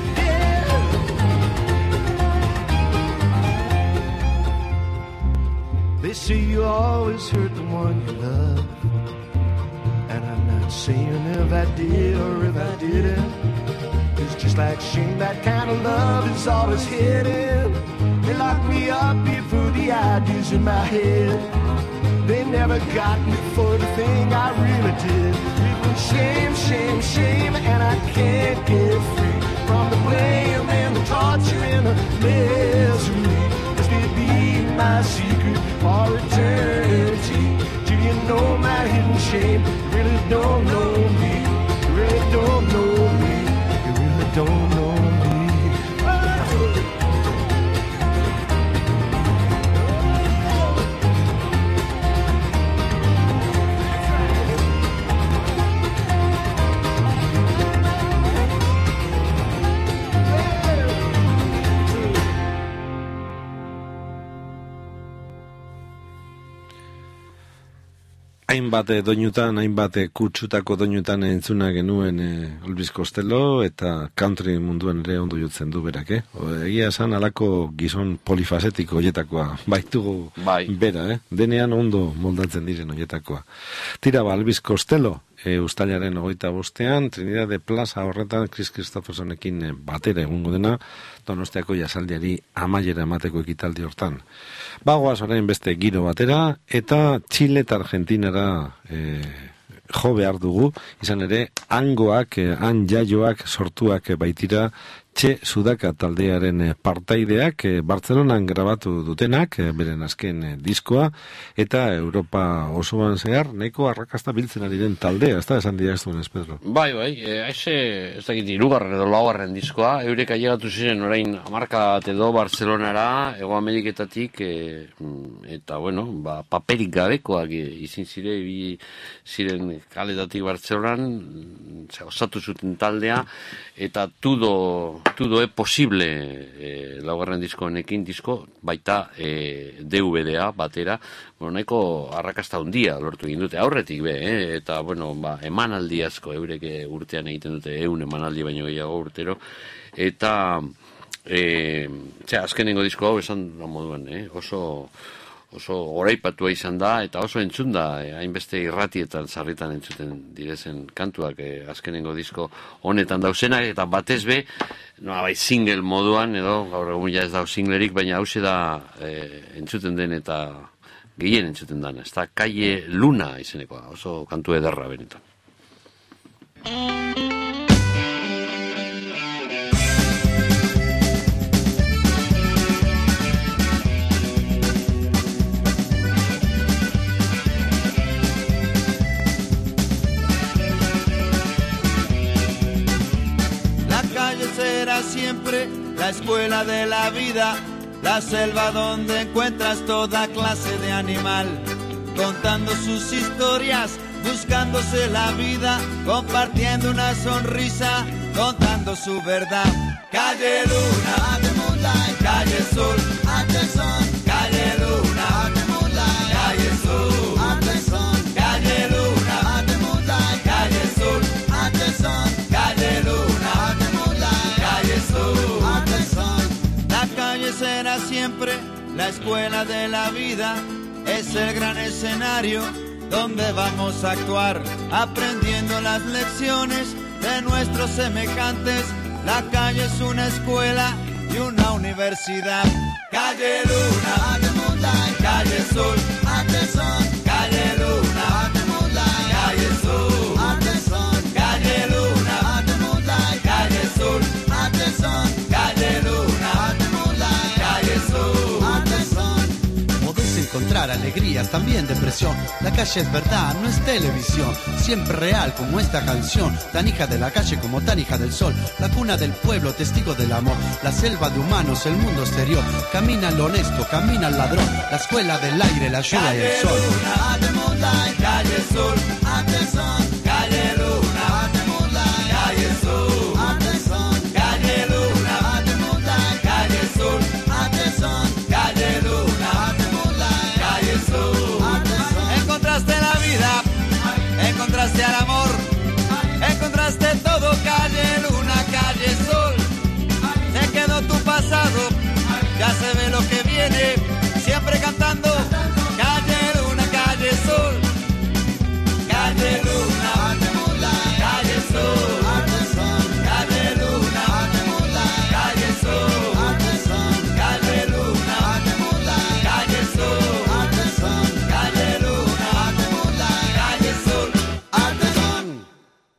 They say you always hurt the one you love, and I'm not saying if I did or if I didn't. It's just like shame, that kind of love is always hidden. They locked me up before the ideas in my head. They never got me for the thing I really did. It was shame, shame, shame, and I can't get free from the blame and the torture and the misery. Must it be my secret for eternity? Do you know my hidden shame? You really don't know me. You really don't know me. You really don't know me. Hainbat doinutan, hainbat kutsutako doinutan entzuna genuen Elvis Costello, eta country munduan ere ondo jotzen du berak, Egia esan alako gizon polifasetiko hoietakoa, baitugu bera, Denean ondo moldatzen diren hoietakoa. Tira ba, Elvis Costello, uztailaren 25ean, Trinidad de Plaza horretan, Chris Christophersonekin batera egungo dena, Donostiako jasaldiari amaiera emateko ekitaldi hortan. Bagoaz orain beste giro batera, eta Txile eta Argentinara jo behar dugu, izan ere, hangoak, han jaioak sortuak baitira, Txe Sudaka taldearen partaideak Bartzelonan grabatu dutenak, beren azken diskoa, eta Europa osoan zehar, nahiko arrakasta biltzen ari den taldea, ez da esan dira ez duen ez, Pedro? Bai, ez dakit, 2. edo 4. diskoa, eurek ailegatu ziren orain hamarka bat edo Bartzelonara, Hego Ameriketatik, eta bueno, paperik gabekoak izin ziren kaletatik Bartzelonan, osatu zuten taldea, eta tudo es posible laugarren disko honekin disko, baita DVD-a batera, nahiko arrakasta handia lortu egin dute, aurretik eta bueno, emanaldi asko, eurek urtean egiten dute 100 emanaldi baino gehiago urtero, eta azkenengo disko hau esan moduan, oso goraipatua izan da, eta oso entzun da, hainbeste irratietan sarritan entzuten direzen kantuak azkenengo disko honetan dauzenak, eta batez be, single moduan, edo gaur egun ja ez dau singlerik, baina hause da entzuten den eta gehien entzuten den, ez da Calle Luna izenekoa, oso kantu ederra benetan. será siempre la escuela de la vida, la selva donde encuentras toda clase de animal, contando sus historias, buscándose la vida, compartiendo una sonrisa, contando su verdad. Calle Luna, at the moonlight, calle Sol, at the sun, calle Luna, at the moonlight, calle Sol, at the sun, calle Luna, at the moonlight, calle Sol, at the sun, calle Luna, at the moonlight, calle Sol, at the sun. La calle será siempre la escuela de la vida, es el gran escenario donde vamos a actuar, aprendiendo las lecciones de nuestros semejantes. La calle es una escuela y una universidad. Calle Luna, at the moonlight, calle Sol, at the sun, calle Luna, at the moonlight, calle Sol, at the sun, calle Luna, at the moonlight, calle Sol, at the sun, calle Luna, at the moonlight, calle Sol, at the sun. Podés encontrar alegrías, también depresión. La calle es verdad, no es televisión. Siempre real como esta canción. Tan hija de la calle como tan hija del sol. La cuna del pueblo, testigo del amor. La selva de humanos, el mundo exterior. Camina lo honesto, camina el ladrón. La escuela del aire, la lluvia y el sol. Calle Luna, moonlight, calle Sol, at the sun, calle Luna, at the moonlight, calle Sol, at the sun, calle Luna, at the moonlight, calle Sol, at the sun, calle Luna, at the moonlight, calle Sol, at the sun. Encontraste la vida, encontraste al amor, encontraste todo, calle Luna, calle Sol. Se quedó tu pasado, ya se ve lo que viene, siempre cantando. Calle Luna, calle Sol, calle Luna, at the moonlight, calle Sol, at the sun, calle Luna, at the moonlight, calle Sol, at the sun, calle Luna, at the moonlight, calle Sol, at the sun, calle Luna, at the moonlight, calle Sol, at the sun.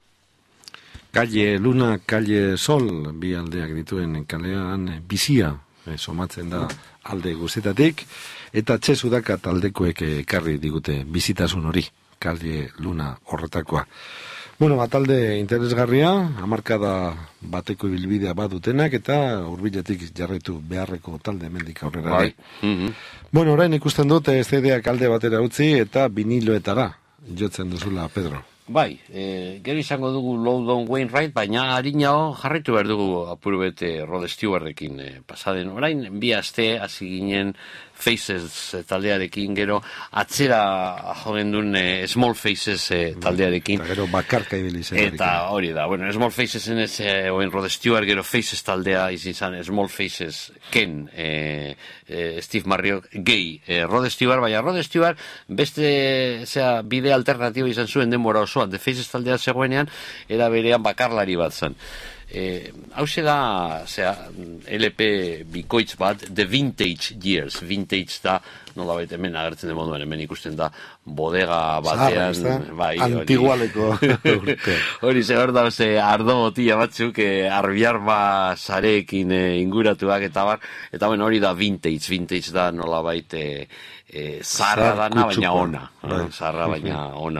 Calle Luna, calle Sol, bi aldeak dituen kalean bizia somatzen da alde guztietatik, eta Txesudaka taldekoek ekarri digute bizitasun hori, Calle Luna horretakoa. Bueno, talde interesgarria, hamarkada bateko ibilbidea badutenak, eta hurbiletik jarraitu beharreko talde hemendik aurrera. Bueno, orain ikusten dut CD-ak alde batera utzi eta viniloetara jotzen duzula, Pedro. Bai, gero izango dugu Loudon Wainwright, baina harinao jarraitu behar dugu apurbete Rod Stewartekin pasaden. Orain, bi aste hasi ginen Faces taldearekin, gero atzera jogen duen Small Faces taldearekin. Eta gero bakarka ibili zen. Eta hori da, bueno, Small Facesen ez oen Rod Stewart, gero Faces taldea izin zan Small Faces ken Steve Marriott gehi Rod Stewart, baina Rod Stewart beste bide alternatibo izan zuen denbora osoan, The Faces taldea zegoenean, era berean bakarlari bat zen. Hauxe da, LP bikoitz bat, The Vintage Years. Vintage da, nola baita hemen agertzen den moduan, hemen ikusten da bodega batean, bai, antigualeko hori hor da, ardo botila batzuk arbiarma sareekin inguratuak eta bar, eta bueno, hori da vintage da nola baita zarra dana, baina ona. Zarra baina ona.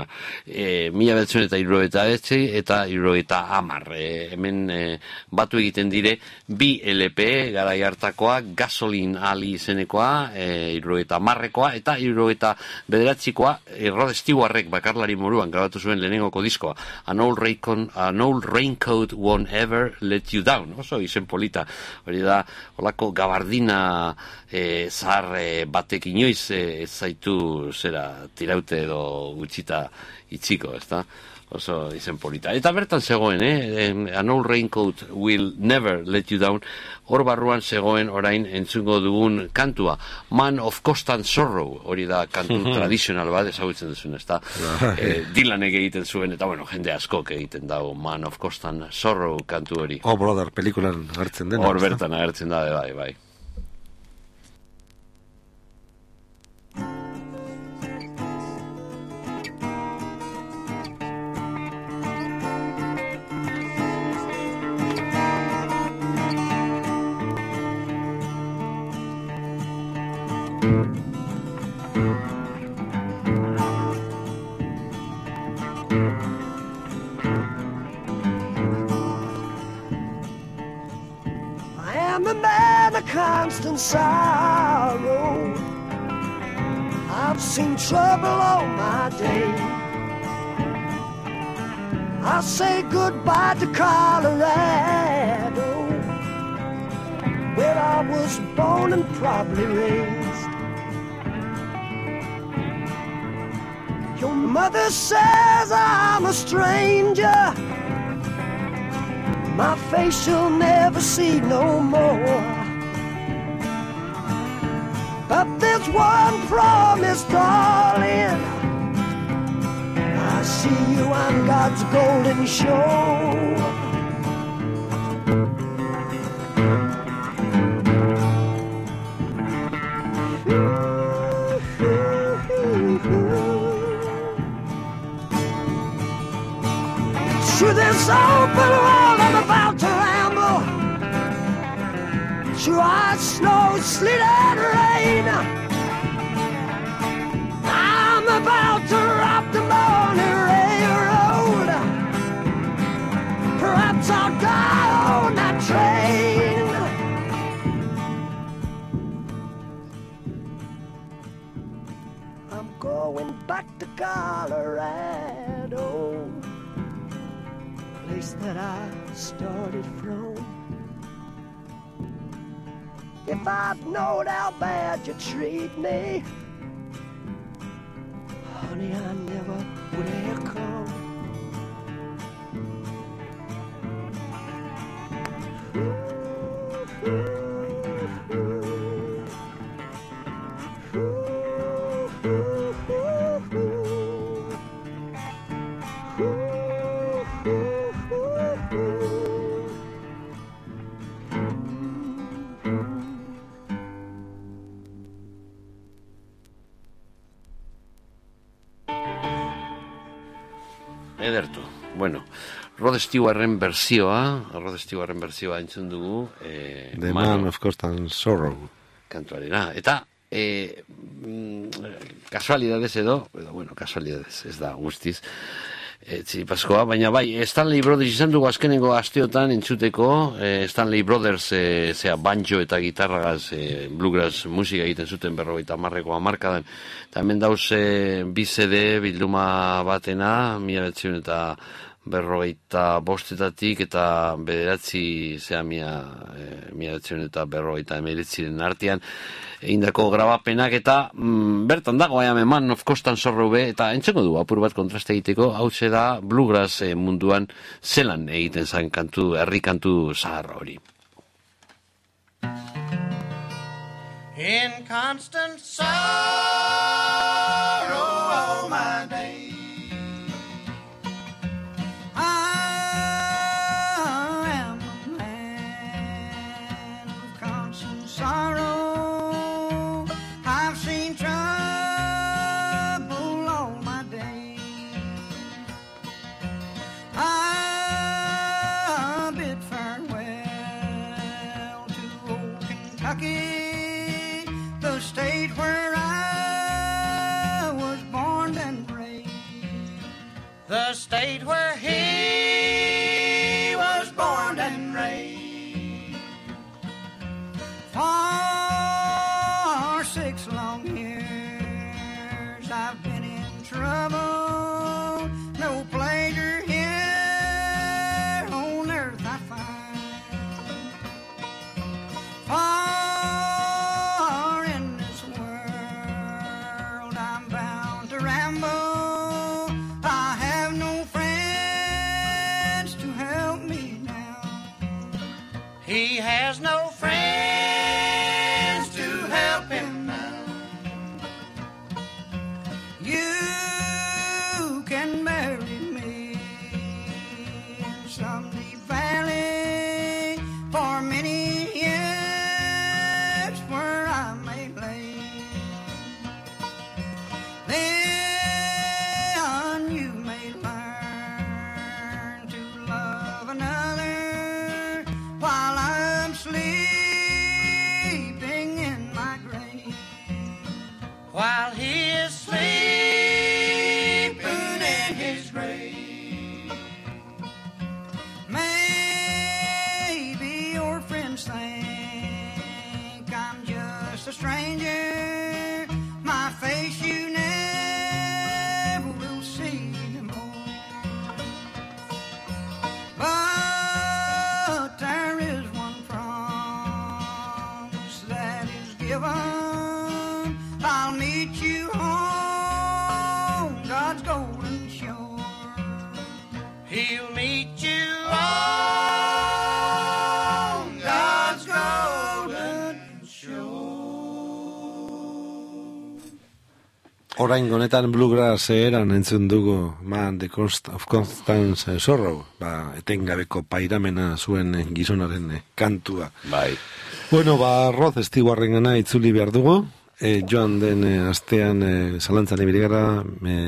1979 eta 1980. Hemen batu egiten dire bi LP garai hartakoa, Gasoline Ali izenekoa, 1980koa eta 1989koa, Rod Stewartek bakarlari moruan grabatu zuen lehenengoko diskoa. An old raincoat won't ever let you down. Oso izen polita. Hori da, holako gabardina zahar batek inoiz ez zaitu tiraute edo gutxita itxiko, ezta? Oso izen polita. Eta bertan zegoen, An old raincoat will never let you down, hor barruan zegoen orain entzungo dugun kantua, Man of Constant Sorrow, hori da kantu tradizional bat, ezagutzen duzun, ezta? Dylanek egiten zuen, eta bueno, jende askok egiten dago Man of Constant Sorrow kantu hori. Oh, brother, pelikulan agertzen dena. Hor bertan agertzen da, bai. constant sorrow. I've seen trouble all my day. I say goodbye to Colorado, where I was born and probably raised. Your mother says I'm a stranger, my face she'll never see no more. But there's one promise, darling, I see you on God's golden shore. Through this open world I'm about to ramble, through ice, snow, sleet and rain. I'm about to rock the morning railroad, perhaps I'll die on that train. I'm going back to Colorado, place that I started from. If I'd known how bad you treat me, honey, I never would have come. Edertu. Bueno, Rod Stewarten versioa entzun dugu. The Man of Constant Sorrow. Kantuarena. Eta, kasualidades edo, bueno, kasualidades, ez da guztiz, Paskoa, baina bai, Stanley Brothers izan dugu azkenengo asteotan entzuteko, Stanley Brothers banjo eta gitarragaz bluegrass musika egiten zuten 50 hamarkadan, eta hemen dauz bi CD bilduma batena, 1955 eta 1959 artean egindako grabapenak, eta bertan dago Man of Constant Sorrow eta entzengo du apur bat kontraste egiteko, hau da bluegrass munduan zelan egiten zen kantu, herri kantu zaharra hori. In constant sorrow all my days, I am a man of constant sorrow. I've seen trouble all my days. I bid farewell to old Kentucky, the state where I was born and raised, the state where he was born and raised. For 6 long years I've been in trouble, no pleasure here on earth I find. For in this world I'm bound to ramble, I have no friends to help me now. He has no friends to help him now. You can marry me, He'll meet you on God's golden shore. Orain honetan bluegrass eran entzun dugu Man the Cost of Constant Sorrow, etengabeko pairamena zuen gizonaren kantua. Bai. Bueno, Rod Stewartengana itzuli behar dugu. Joan den astean zalantzan ibili gara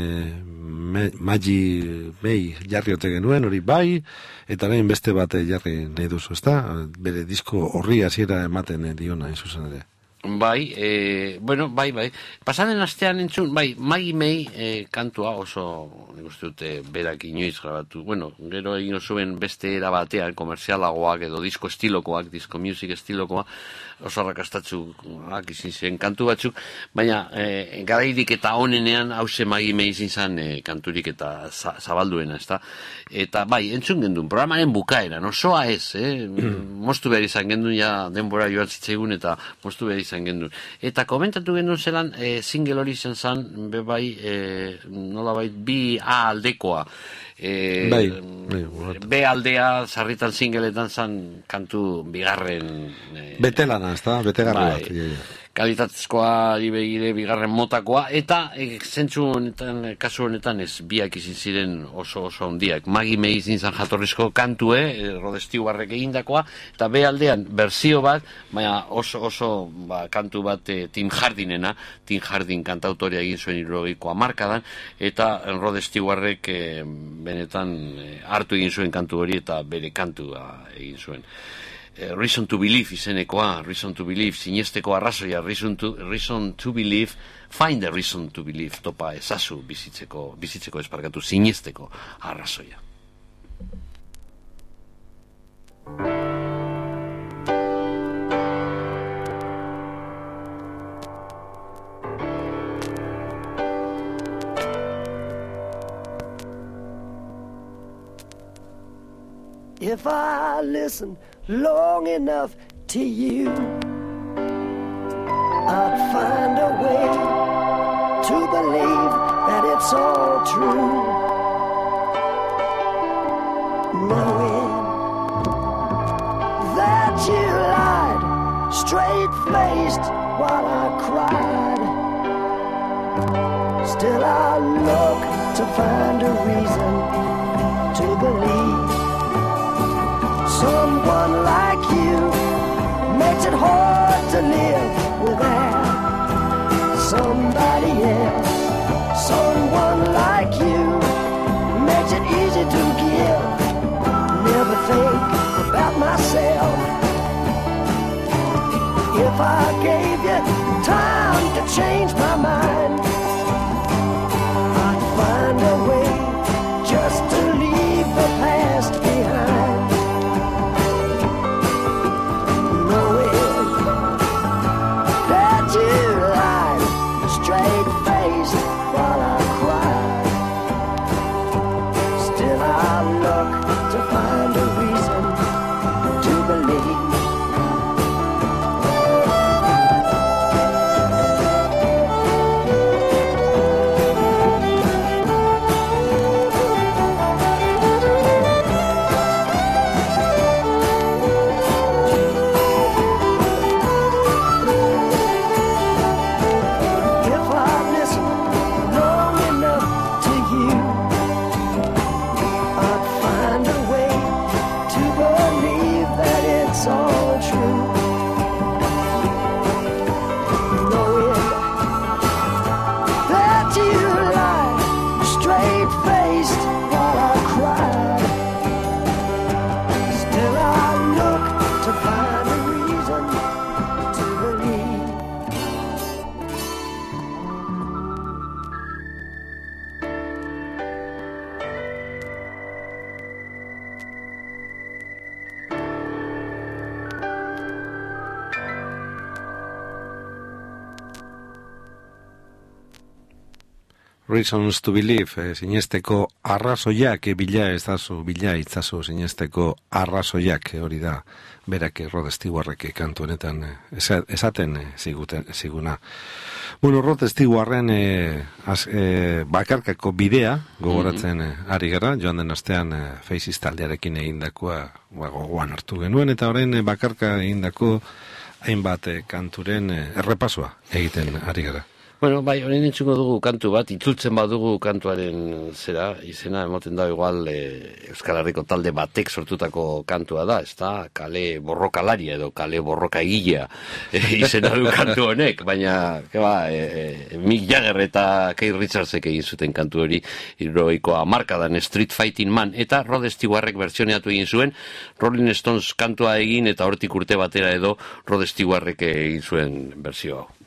Maggie May jarri ote genuen, hori bai, eta nahin beste bat jarri nahi duzu, ezta? Bere disko horri hasiera ematen diona, zuzen ere. Bai, bai. Pasaden astean entzun, bai, Maggie May kantua oso, nik uste dute, berak inoiz grabatu. Bueno, gero egin zuen beste era batean, komerzialagoak edo disko estilokoak, disko music estilokoa, oso arrakastatsuak izin ziren kantu batzuk, baina garairik eta onenean hause Maggie May izin zen kanturik eta zabalduena, ezta? Eta bai, entzun gendun, programaren bukaeran, osoa ez, moztu behar izan gendun, ja denbora joan zitzaigun eta moztu behar izan gendun. Eta komentatu gendun zelan, single hori izan zen, bai, nolabait, bi A aldekoa. B aldea sarritan singleetan zan kantu bigarren betelana, ezta? Betegarri bat. Kalitatezkoa begire bigarren motakoa, eta zentzu honetan, kasu honetan ez biak izin ziren oso ondiak. Maggie May izin zan jatorrizko kantue, Rod Stewartek egindakoa, eta B aldean berzio bat, baina oso kantu bat Tim Hardinena, Tim Hardin kantautorea egin zuen 70ko hamarkadan, eta Rod Stewartek benetan hartu egin zuen kantu hori eta bere kantua egin zuen. Reason to Believe izenekoa, Reason to Believe, sinesteko arrazoia, Reason to Believe, Find the Reason to Believe, topa ezazu bizitzeko esparkatu, sinesteko arrazoia. If I listen long enough to you, I'd find a way to believe that it's all true. Knowing that you lied straight-faced while I cried, still I look to find a reason to believe. Someone like you makes it hard to live without somebody else. Someone like you makes it easy to give. Never think about myself. If I gave you time to change my mind, I'd find a way just to leave the past behind. Straight-faced while I cry, still I look to find a reason to believe. Reasons to Believe, sinesteko arrazoiak, bila itzazu sinesteko arrazoiak, hori da, berak Rod Stewartek kantu honetan esaten ziguna. Bueno, Rod Stewarten bakarkako bidea, gogoratzen ari gara, joan den astean Faces taldearekin egindakoa gogoan hartu genuen, eta orain bakarka egindako hainbat kanturen errepasoa egiten ari gara. Bueno, bai, orain entzuko dugu kantu bat, itzultzen badugu kantuaren izena emoten da igual Euskal Herriko talde batek sortutako kantua da, ez da, kale borrokalaria edo kale borroka egilea izena du kantu honek, baina, Mick Jagger eta Keith Richardsek egin zuten kantu hori, 70ko hamarkadan Street Fighting Man, eta Rod Stewartek bertsioneatu egin zuen, Rolling Stones kantua egin, eta hortik urte batera edo Rod Stewartek egin zuen bertsio hau.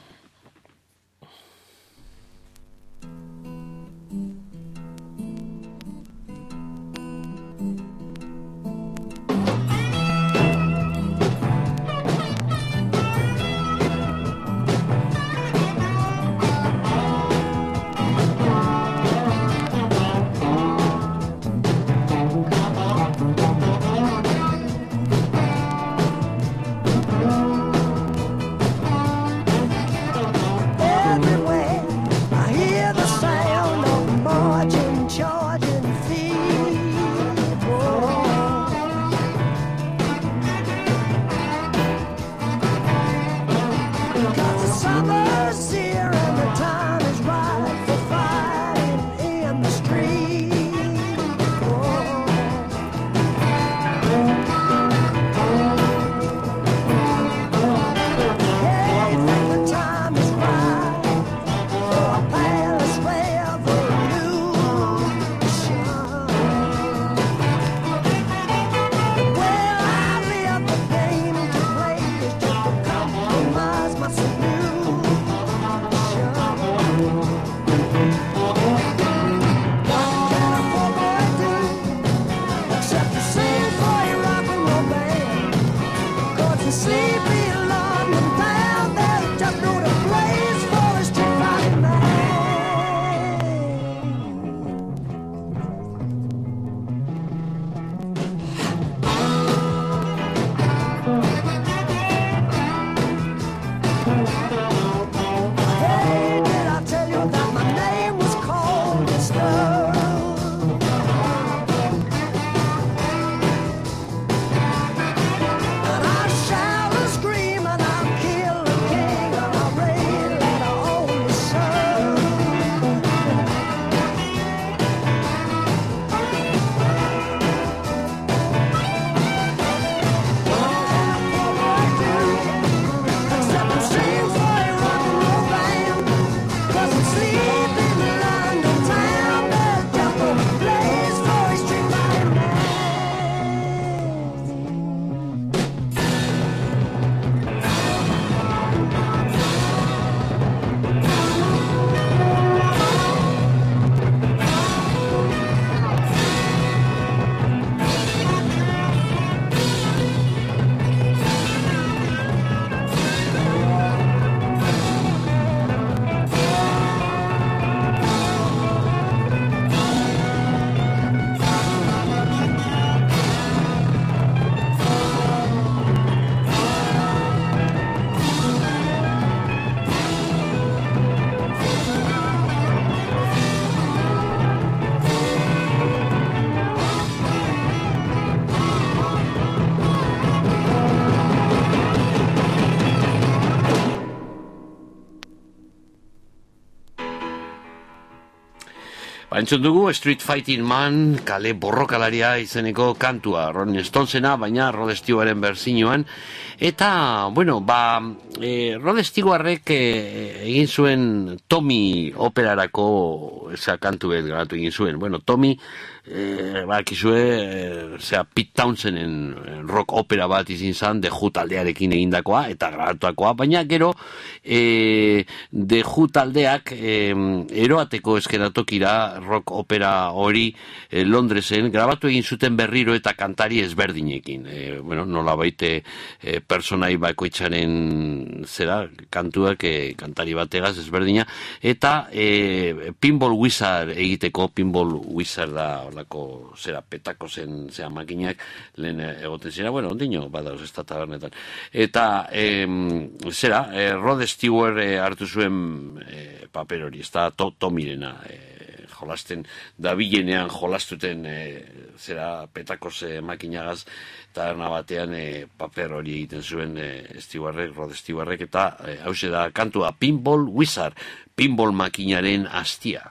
Entzun dugu Street Fighting Man, kale borrokalaria izeneko kantua, Rolling Stonesena, baina Rod Stewarten berzinoan. Eta, bueno, Rod Stewartek egin zuen Tommy operarako kantu bet garatu egin zuen. Bueno, Tommy, bakizue, Pete Townsenden rock opera bat izin zan, The Who taldearekin egindakoa, eta grabatuakoa, baina gero, The Who taldeak eroateko eskenatokira rock opera hori Londresen grabatu egin zuten berriro eta kantari ezberdinekin. Nola baite personai bakoitzaren kantuak kantari bategaz ezberdina, eta Pinball Wizard egiteko, Pinball Wizard da olako petako zen makinak lehen egoten zira, ondino badauz ez da tabernetan. Eta Rod Stewart hartu zuen paper hori, ez da Tomirena jolasten, dabilenean jolastuten petakos makinagaz taberna batean paper hori egiten zuen Rod Stewartek, eta hause da kantua Pinball Wizard, pinball makinaren hastia.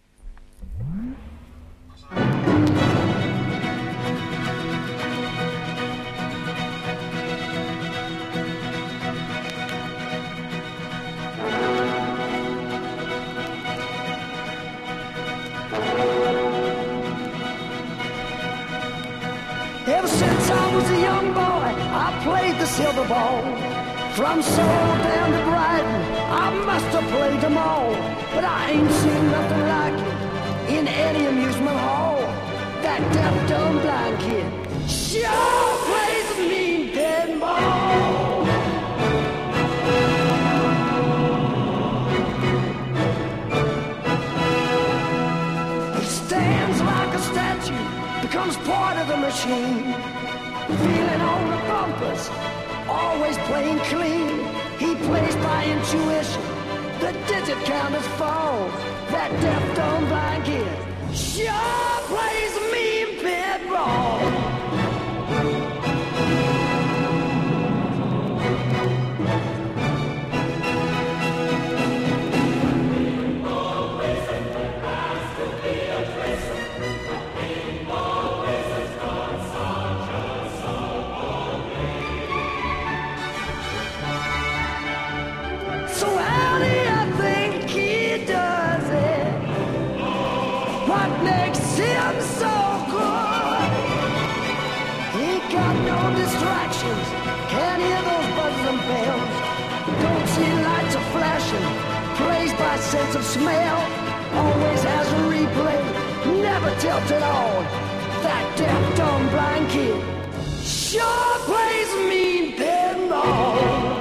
Ever since I was a young boy, I played the silver ball. From Seoul down to Brighton, I must have played them all. But I ain't seen nothing like it in any amusement hall. That deaf, dumb, blind kid sure plays a mean pinball. He stands like a statue, becomes part of the machine, feeling on the bumpers, always playing clean. He plays by intuition, the digit counters fall. That deaf, dumb, blind kid sure plays a mean pinball. So how do you think he does it? What makes him so good? He got no distractions, can't hear those buzzes and bells. Don't see lights are flashing, praised by sense of smell. Always has a replay, never tilts at all. That deaf, dumb, blind kid sure plays mean pinball.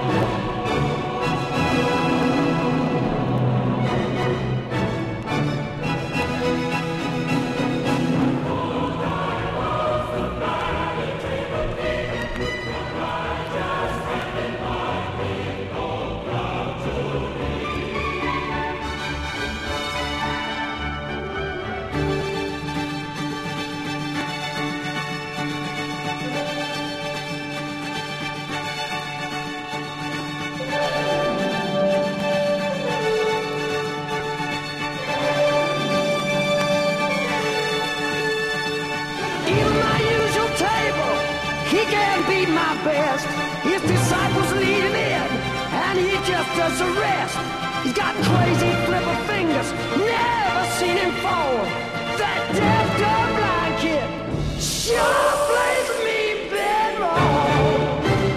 Best. His disciples lead him in, and he just does the rest. He's got crazy flipper fingers, never seen him fall. That deaf, dumb, blind kid sure plays a mean pinball.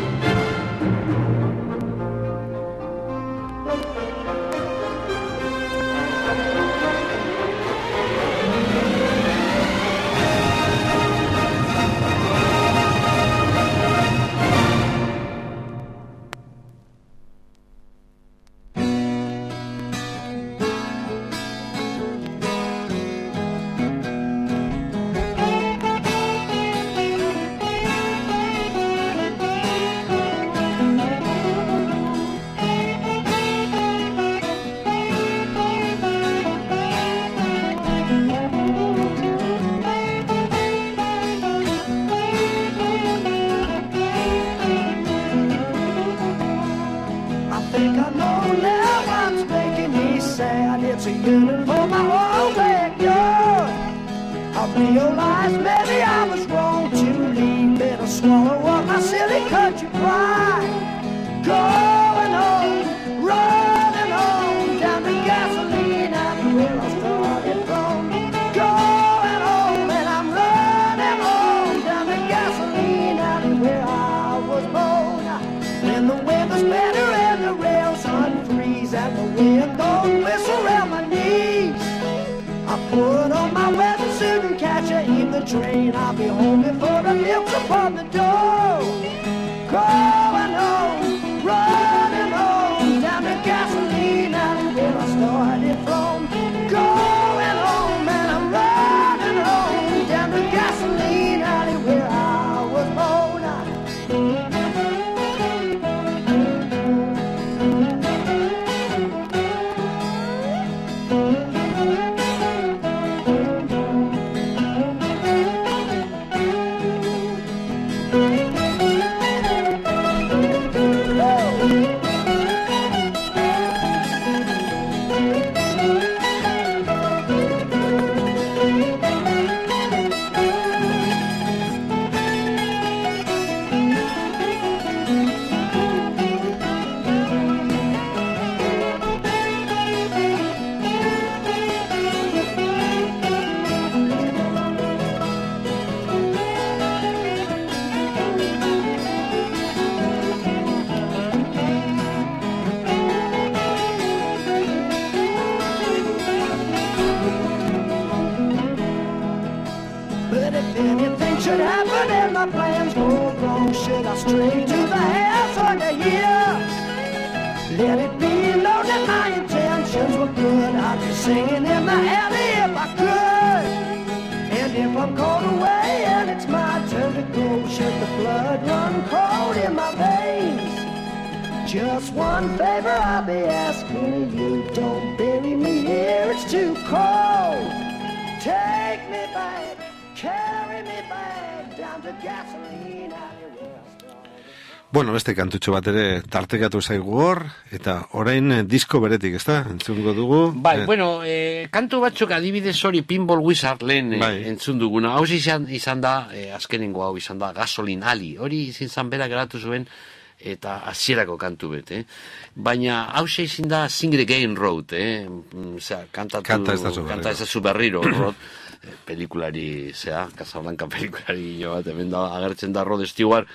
It's a yearning for my old backyard. I realized maybe I was wrong to leave. Better swallow up my silly country pride. Going on, running on, down to gasoline and where I started from. Going on and I'm running on, down to gasoline and where I was born. When the weather's better and the rails unfreeze and the wind don't whistle around my knees, I put on the train. I'll be home before the milk's upon the door. Going home, running home, down the gasoline alley where I started from. Going home and I'm running home, down the gasoline alley where I was born. Should happen and my plans go wrong, should I stray to the house under here? Let it be known that my intentions were good. I'd be singing in the alley if I could. And if I'm called away and it's my turn to go, should the blood run cold in my veins? Just one favor I'll be asking of you, don't bury me here, it's too cold. Take me back, carry me back down to gasoline alley where I started. Bueno, beste kantutxo bat ere tartekatu zaigu hor, eta orain disko beretik, ezta? Entzungo dugu. Bai, bueno, kantu batzuk adibidez hori Pinball Wizard lehen entzun duguna. Hau izan da, azkenengo hau izan da, Gasoline Alley. Hori izan bera geratu zuen, eta hasierako kantu bet, Baina hau izan da Sing It Again Road, Osea, kanta ezazu berriro, Road. Pelikulari, Casablanca pelikulari jo bat, hemen da, agertzen da Rod Stewart,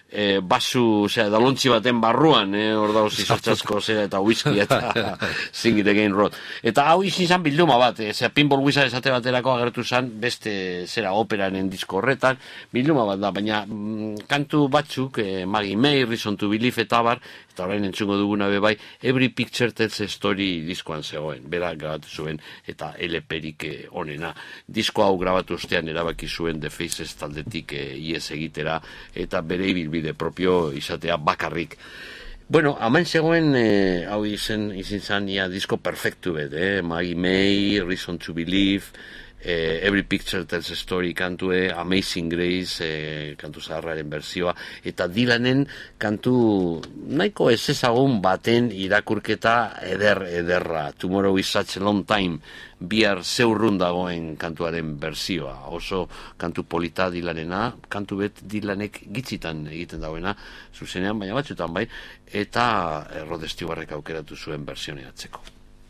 basu, dalontzi baten barruan, hor dauz izortzasko eta whisky eta Sing It Again Road. Eta hau izan bilduma bat, Pinball Wizard esate baterako agertu zan, beste operaren disko horretan, bilduma bat da, baina kantu batzuk, Maggie May, Reason to Believe eta bar, eta orain entzungo duguna bebai, Every Picture Tells a Story diskoan zegoen, bera grabatu zuen, eta LP-rik onena. Disko hau grabatu ostean erabaki zuen The Faces taldetik ies egitera, eta bere ibilbide propio izatea bakarrik. Bueno, haman zegoen, hau izan zan, disko perfektu bet, Maggie May, Reason to Believe, Every Picture Tells a Story kantue, Amazing Grace, kantu zaharraren berzioa, eta Dylanen kantu nahiko ez ezagun baten irakurketa ederra, Tomorrow is Such a Long Time, bihar zeurrun dagoen kantuaren berzioa, oso kantu polita Dylanena, kantu bet Dylanek gitzitan egiten dagoena, zuzenean, baina batzutan bai, eta Rod Stewartek aukeratu zuen berzioneatzeko.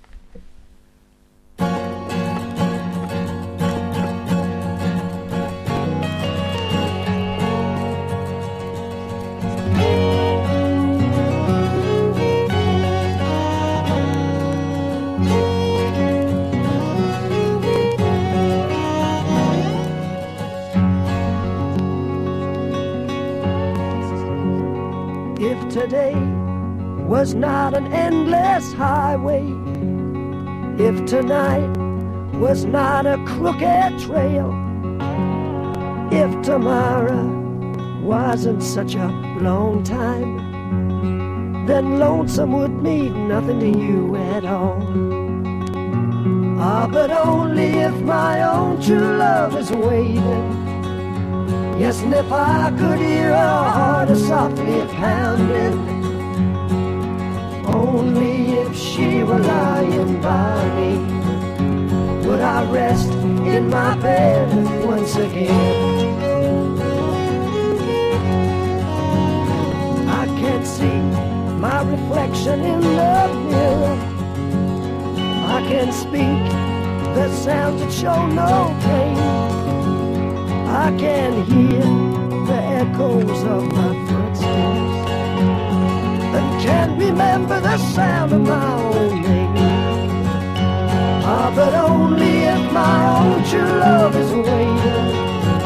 If today was not an endless highway, if tonight was not a crooked trail, if tomorrow wasn't such a long time, then lonesome would mean nothing to you at all. Ah, but only if my own true love is waiting. Yes, and if I could hear her heart softly pounding, only if she were lying by me, would I rest in my bed once again. I can't see my reflection in the mirror, I can't speak the sounds that show no pain, I can hear the echoes of my footsteps, and can't remember the sound of my own name. Ah, but only if my own true love is waiting,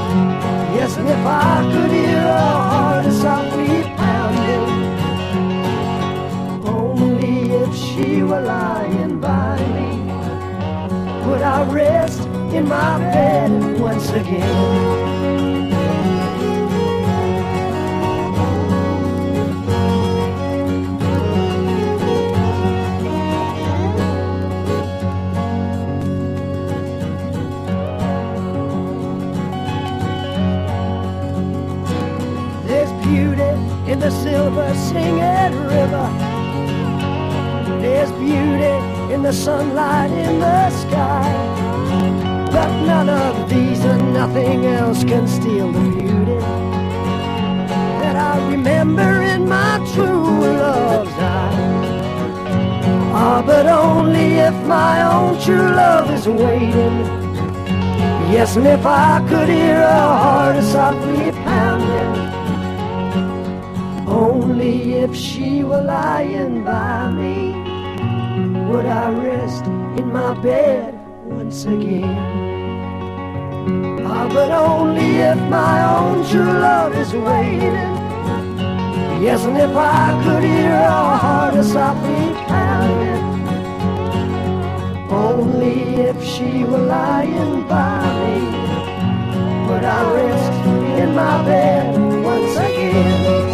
in my bed once again. In the silver singing river, there's beauty in the sunlight in the sky. But none of these and nothing else can steal the beauty that I remember in my true love's eyes. Ah, but only if my own true love is waiting. Yes, and if I could hear her heart softly pounding. Only if she were lying by me would I rest in my bed once again. Ah, but only if my own true love is waiting. Yes, and if I could hear her heart softly pounding. Only if she were lying by me would I rest in my bed once again.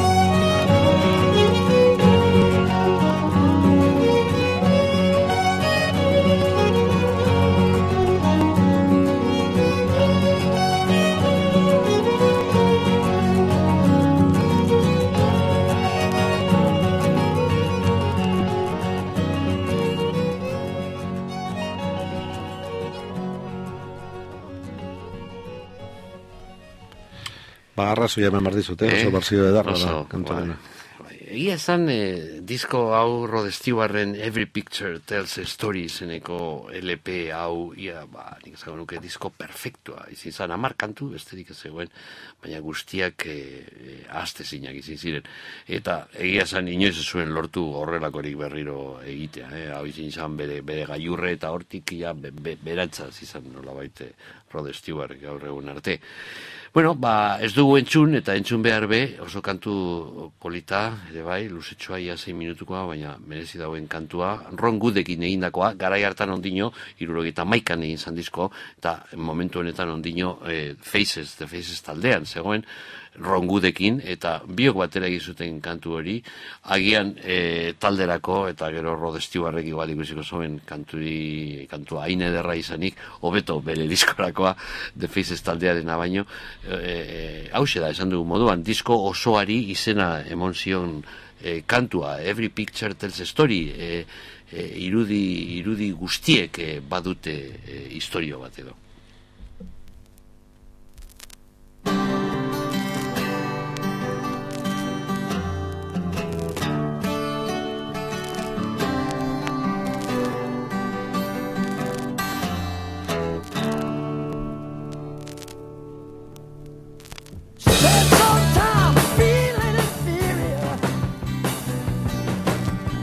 Arrazoia eman behar dizute, oso berzio edarra da. Egia esan, disko hau Rod Stewarten Every Picture Tells a Story izeneko LP hau, nik esango nuke disko perfektua, izin zan, 10 kantu, besterik ez zegoen, baina guztiak astezinak izin ziren. Eta egia esan, inoiz ez zuen lortu horrelakorik berriro egitea, hau izin zan bere gailurre eta hortik berantzaz izan nolabait Rod Stewart gaur egun arte. Bueno, ez dugu entzun, eta entzun behar oso kantu polita, ere bai, luzetxoa ia 6 minutukoa, baina merezi dauen kantua, Ron Goodekin egindakoa, garai hartan ondino, 71an egin zan disko, eta momentu honetan ondino The Faces taldean, zegoen, Ron Goodekin, eta biok batera egizuten kantu hori, agian talderako, eta gero Rod Stewartek igual ikusiko zoen kantua hain ederra izanik, hobeto bere diskorakoa, The Faces taldearena baino, hause da, esan dugu moduan, disko osoari izena emon zion kantua, Every Picture Tells a Story, irudi guztiek badute historio bat edo.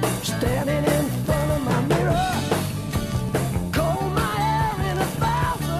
Standing in front of my mirror, comb my hair in 1,000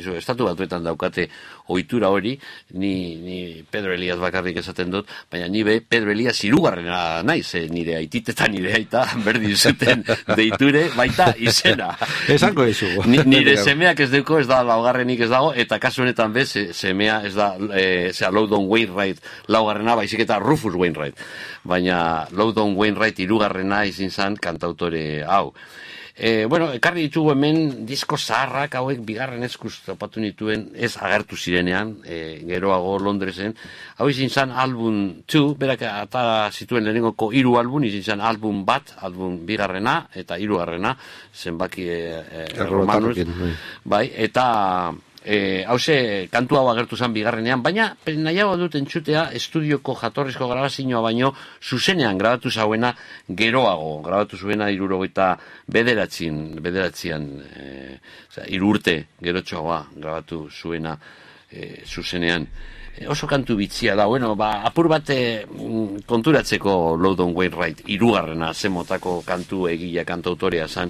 badakizu, Estatu Batuetan daukate ohitura hori, ni Pedro Elias bakarrik esaten dut, baina ni Pedro Elias hirugarrena naiz, nire aititeta nire aita berdin zuten deiture, baita izena. Esango dizugu. Nire semeak ez dauko, ez da laugarrenik ez dago, eta kasu honetan bez, semea ez da, Loudon Wainwright laugarrena, baizik eta Rufus Wainwright. Baina Loudon Wainwright hirugarrena izin zan kantautore hau. Ekarri ditugu hemen disko zaharrak hauek bigarren eskuz topatu nituen ez agertu zirenean, geroago Londresen. Hau izin zan album 2, berak atara zituen lehenengoko 3 album, izin zan album bat, album bigarrena eta hirugarrena, zenbaki romanuz. Bai, eta hause kantu hau agertu zen bigarrenean, baina nahiago dut entzutea estudioko jatorrizko grabazioa baino zuzenean grabatu zauena geroago, grabatu zuena 79an, 3 urte gerotxoagoa grabatu zuena zuzenean. Oso kantu bitzia da, apur bat konturatzeko Loudon Wainwright hirugarrena zemotako kantu egila kantautorea zen,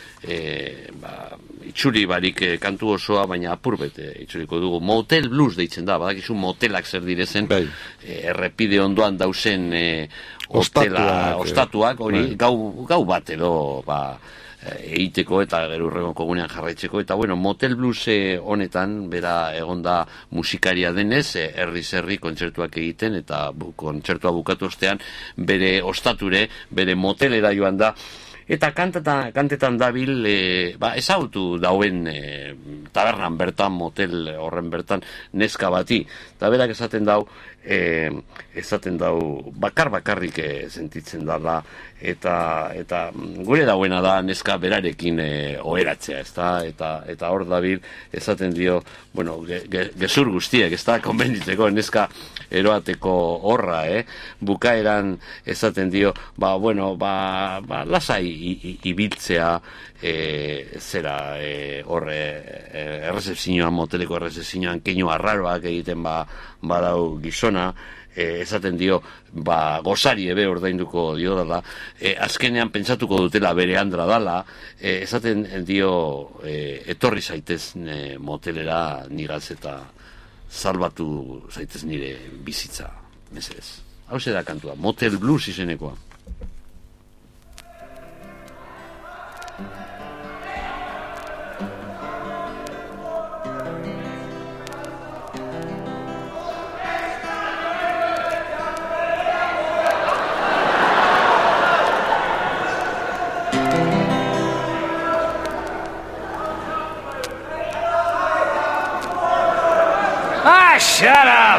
itxuri barik kantu osoa, baina apurbet itxuriko dugu. Motel Blues deitzen da, badakizu motelak zer direzen, errepide ondoan dauzen ostatuak, hori gau bat edo egiteko eta gero urrengo gunean jarraitzeko, eta Motel Blues honetan bera egonda musikaria denez, herri kontzertuak egiten, eta kontzertua bukatu ostean bere ostature, bere motelera joan da, eta kantetan dabil ezagutu dauen tabernan bertan, motel horren bertan neska bati, eta berak esaten dau bakarrik sentitzen da, eta gure dauena da neska berarekin oheratzea, eta hor dabil esaten dio, gezur guztiek, ez da, konbenitzeko neska eroateko horra, bukaeran esaten dio, lasai ibiltzea zera horre errezepzioan, moteleko errezepzioan keinu arraroak egiten badau gizona, esaten dio gozari ebe ordainduko dio dala, azkenean pentsatuko dutela bere andra dala, esaten dio etorri zaitez motelera nigaz eta salbatu zaitez nire bizitza, mesedez. Hau da kantua, Motel Blues izenekoa. Shut up!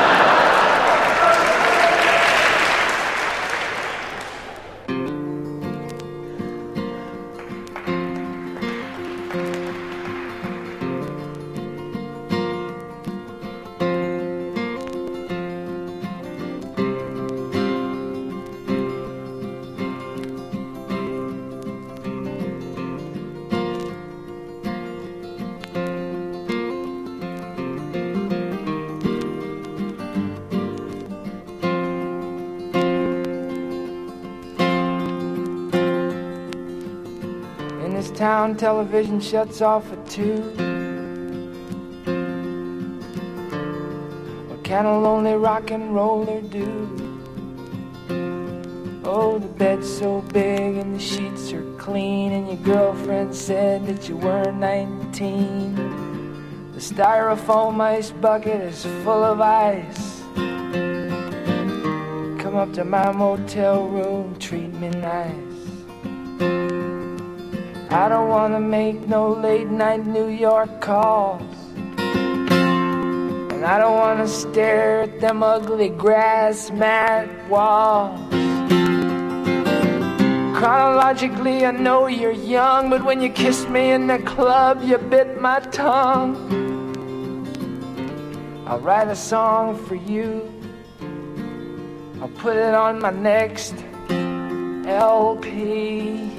Town television shuts off at 2. What can a lonely rock and roller do? Oh, the bed's so big and the sheets are clean, and your girlfriend said that you were 19. The styrofoam ice bucket is full of ice. Come up to my motel room, treat me nice. I don't want to make no late night New York calls, and I don't want to stare at them ugly grass mat walls. Chronologically I know you're young, but when you kissed me in the club you bit my tongue. I'll write a song for you, I'll put it on my next LP.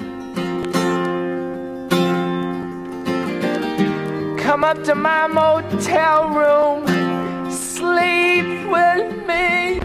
Come up to my motel room, sleep with me.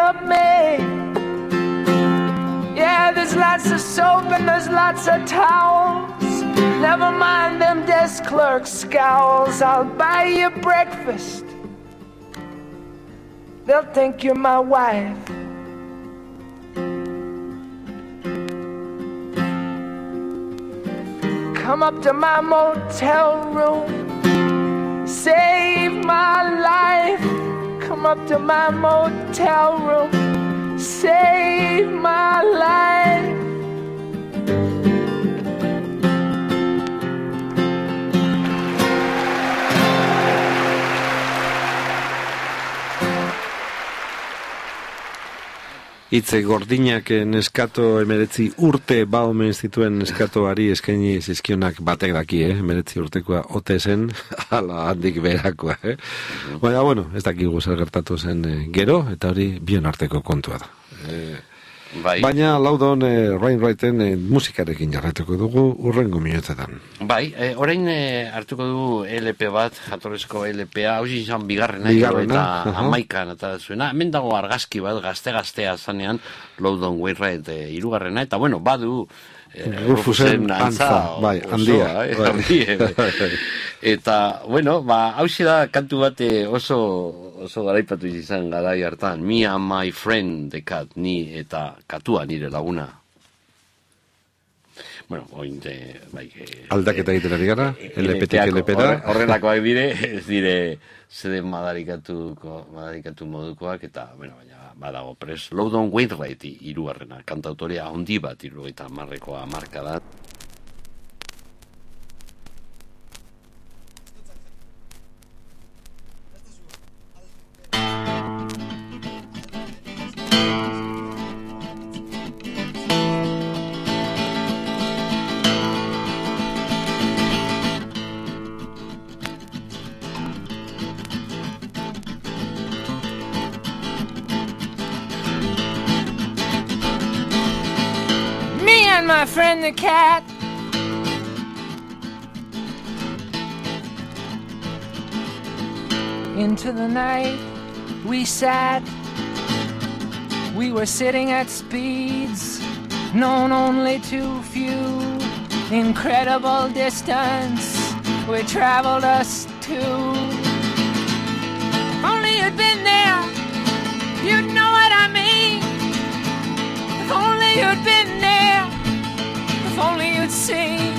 up me. Yeah, there's lots of soap and there's lots of towels. Never mind them desk clerk scowls. I'll buy you breakfast. They'll think you're my wife. Come up to my motel room, save my life. Come up to my motel room, save my life. Itze gordinak neskato 19 urte omen zituen neskatoari eskaini zizkionak batek daki, 19 urtekoa ote zen, ala handik berakoa, Baina, bueno, ez dakigu zer gertatu zen gero, eta hori bion arteko kontua da. Bai. Baina, laudon, Rainwrighten musikarekin jarraituko dugu urrengo minutetan. Bai, orain hartuko dugu LP bat, jatorrezko LPa, hau izan bigarrena, Bigarrena, eta amaikan eta zuena. Hemen dago argazki bat, gazte-gaztea zanean, Loudon Wainwright hirugarrena, eta bueno, badu Rufusen antza, bai, handia. Eta, bueno, hau da kantu bat oso garaipatu izan garai hartan. Me and my friend, the cat, ni eta katua nire laguna. Bueno, oin, bai... Aldaketa egiten ari gara, LP-tik LP-da. Horrelakoak dire, ez dire zede madarikatu modukoak, eta, bueno, baina badago pres. Loudon Wainwright hirugarrena, kantautorea handi bat, 70 marka da. My friend the cat, into the night we sat. We were sitting at speeds known only to few. Incredible distance we traveled us to. If only you'd been there, you'd know what I mean. If only you'd been there, if only you'd seen.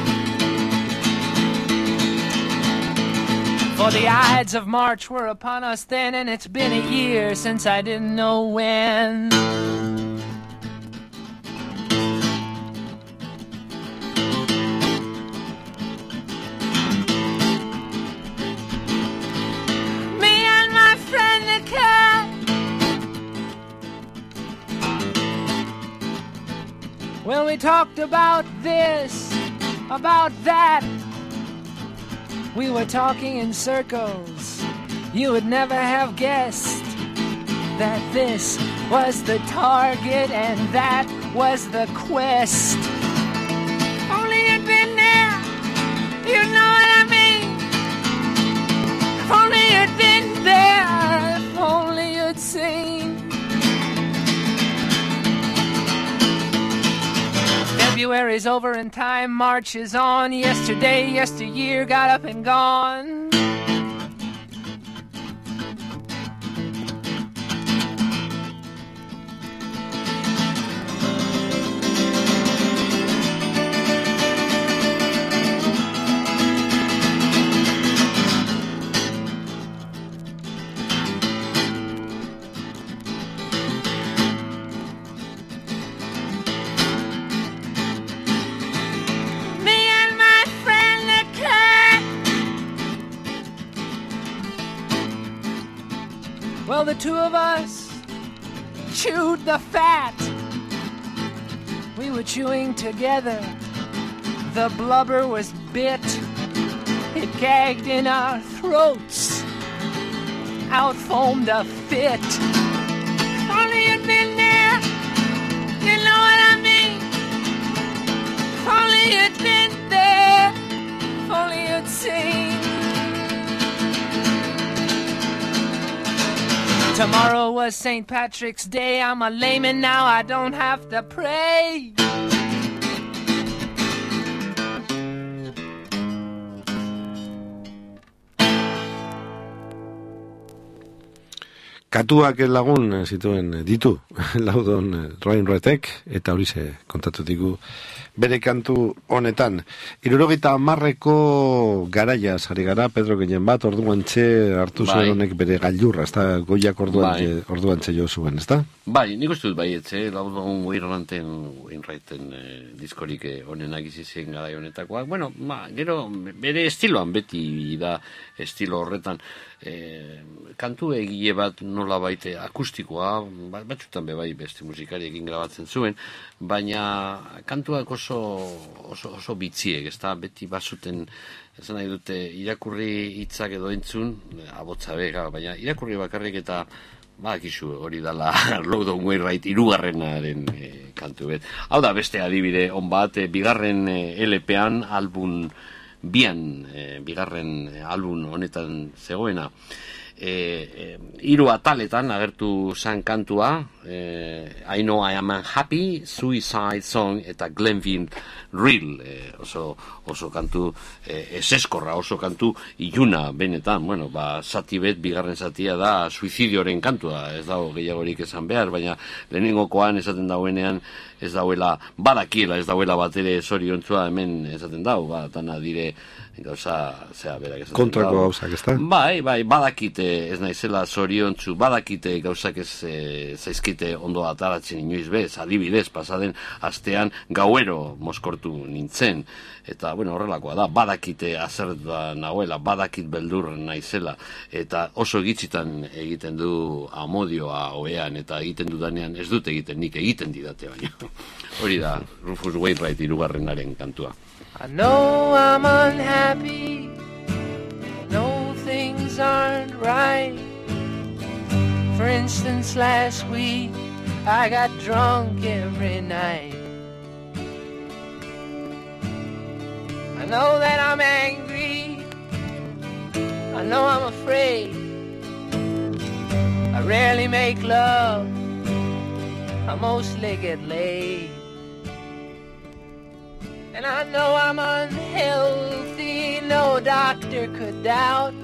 For the Ides of March were upon us then, and it's been a year since I didn't know when. Me and my friend the cat, well, we talked about this, about that. We were talking in circles. You would never have guessed that this was the target and that was the quest. If only you'd been there, you'd know what I mean. If only you'd been there, if only you'd seen. February's over and time marches on. Yesterday, yesteryear got up and gone. Well, the two of us chewed the fat. We were chewing together. The blubber was bit. It gagged in our throats. Out foamed a fit. If only you'd been there, you know what I mean. If only you'd been there, if only you'd seen. Tomorrow was St. Patrick's Day. I'm a layman now, I don't have to pray. Katuak lagun zituen ditu laudon Rainretek, eta horize kontatu digu bere kantu honetan. 70ko garaia sari gara, Pedro gehien bat, orduantxe hartu zuen honek bere gailurra, ez da, goiak orduantxe jo zuen, ez da? Bai, nik uste dut baietze, laudon Rainreten diskorik honenak izizien gara honetakoak. Bueno, gero bere estiloan beti da estilo horretan. Kantu egile bat nola baite akustikoa, batzutan bai beste musikariekin grabatzen zuen, baina kantuak oso bitziek, ez da, beti bazuten, esan nahi dute, irakurri hitzak edo entzun, abotza bega, baina irakurri bakarrik eta badakizu hori dala Loudon Wainwright hirugarrenaren kantu bet. Hau da beste adibide on bat, bigarren LP-an album bigarren album honetan zegoena. 3 ataletan agertu zan kantua, I Know I Am Unhappy, Suicide Song eta Glenville Real, oso kantu eseskorra, oso kantu iluna benetan. Bueno, zati bet, bigarren zatia da suizidioren kantua, ez dago gehiagorik esan behar, baina lehenengokoan esaten dauenean ez dauela, badakiela ez dauela batere zoriontzua, hemen esaten dau, dana dire gauza, berak esaten kontrako gauzak, ez da? Bai, badakite ez naizela zoriontzu, badakite gauzak ez zaizkite ondo ataratzen inoiz bez, adibidez, pasaden astean gauero moskortu nintzen, eta, bueno, horrelakoa da, badakite azerta nahuela, badakit beldur naizela, eta oso gitzitan egiten du amodioa oean, eta egiten dudanean ez dut egiten, nik egiten didate baina. Hori da, Rufus Wainwright hirugarrenaren kantua. I know I'm unhappy, I know things aren't right. For instance, last week I got drunk every night. I know that I'm angry, I know I'm afraid. I rarely make love, I mostly get laid. And I know I'm unhealthy, no doctor could doubt.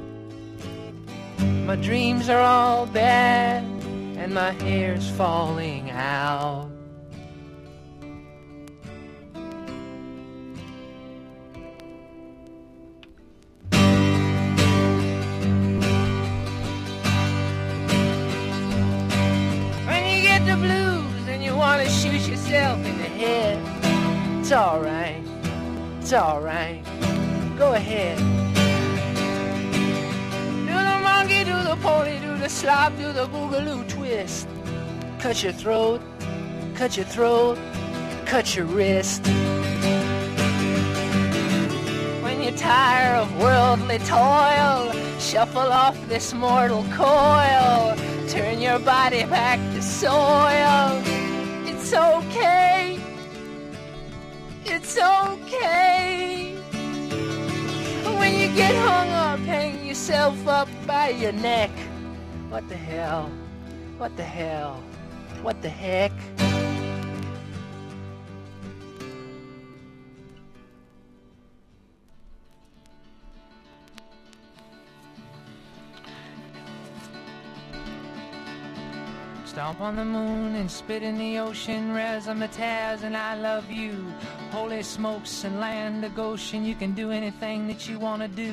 My dreams are all bad, and my hair's falling out. When you get the blues and you want to shoot yourself in the head, it's alright, it's alright, go ahead. Do the monkey, do the pony, do the slop, do the boogaloo twist. Cut your throat, cut your throat, cut your wrist. When you tire of worldly toil, shuffle off this mortal coil. Turn your body back to soil. It's okay. It's okay. When you get hung up, hang yourself up by your neck. What the hell? What the hell? What the heck? Stomp on the moon and spit in the ocean, razzmatazz and I love you. Holy smokes and land of Goshen, you can do anything that you want to do.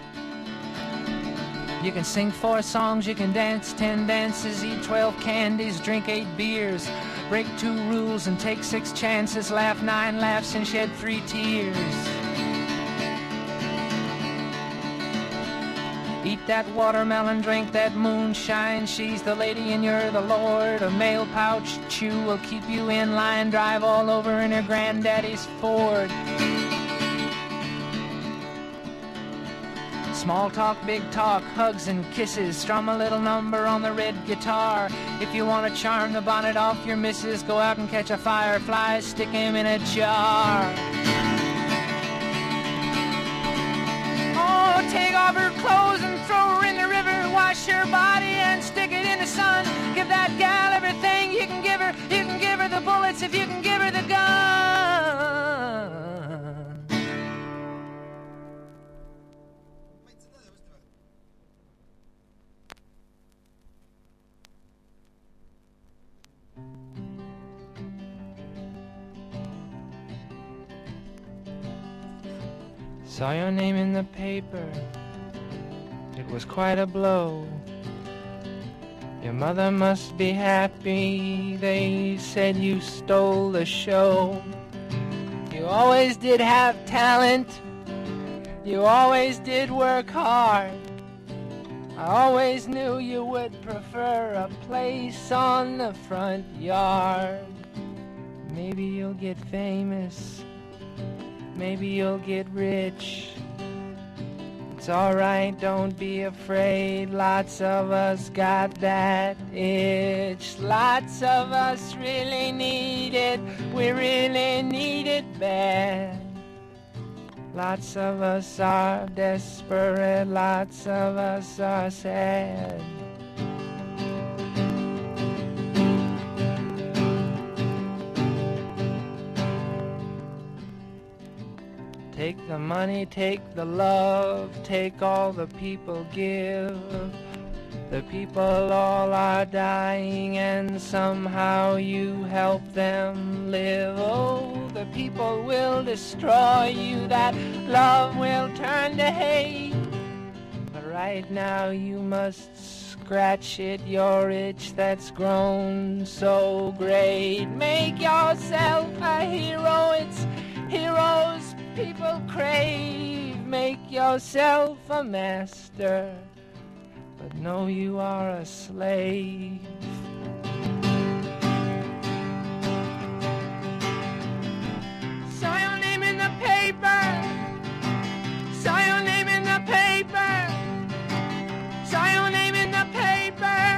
You can sing 4 songs, you can dance 10 dances, eat 12 candies, drink 8 beers, break 2 rules and take 6 chances, laugh 9 laughs and shed 3 tears. Eat that watermelon, drink that moonshine. She's the lady and you're the lord. A mail pouch chew will keep you in line. Drive all over in her granddaddy's Ford. Small talk, big talk, hugs and kisses. Strum a little number on the red guitar. If you want to charm the bonnet off your missus, go out and catch a firefly, stick him in a jar. Oh, take off her clothes and throw her in the river. Wash her body and stick it Saw your name in the paper, it was quite a blow. Your mother must be happy, they said you stole the show. You always did have talent, you always did work hard. I always knew you would prefer a place on the front yard. Maybe you'll get famous, maybe you'll get rich. It's alright, don't be afraid, lots of us got that itch. Lots of us really need it, we really need it bad. Lots of us are desperate, lots of us are sad. Take the money, take the love, take all the people give. The people all are dying and somehow you help them live. Oh, the people will destroy you, that love will turn to hate. But right now you must scratch it, your itch that's grown so great. Make yourself a hero, it's heroes people crave. Make yourself a master, but know you are a slave. Saw your name in the paper, saw your name in the paper, saw your name in the paper.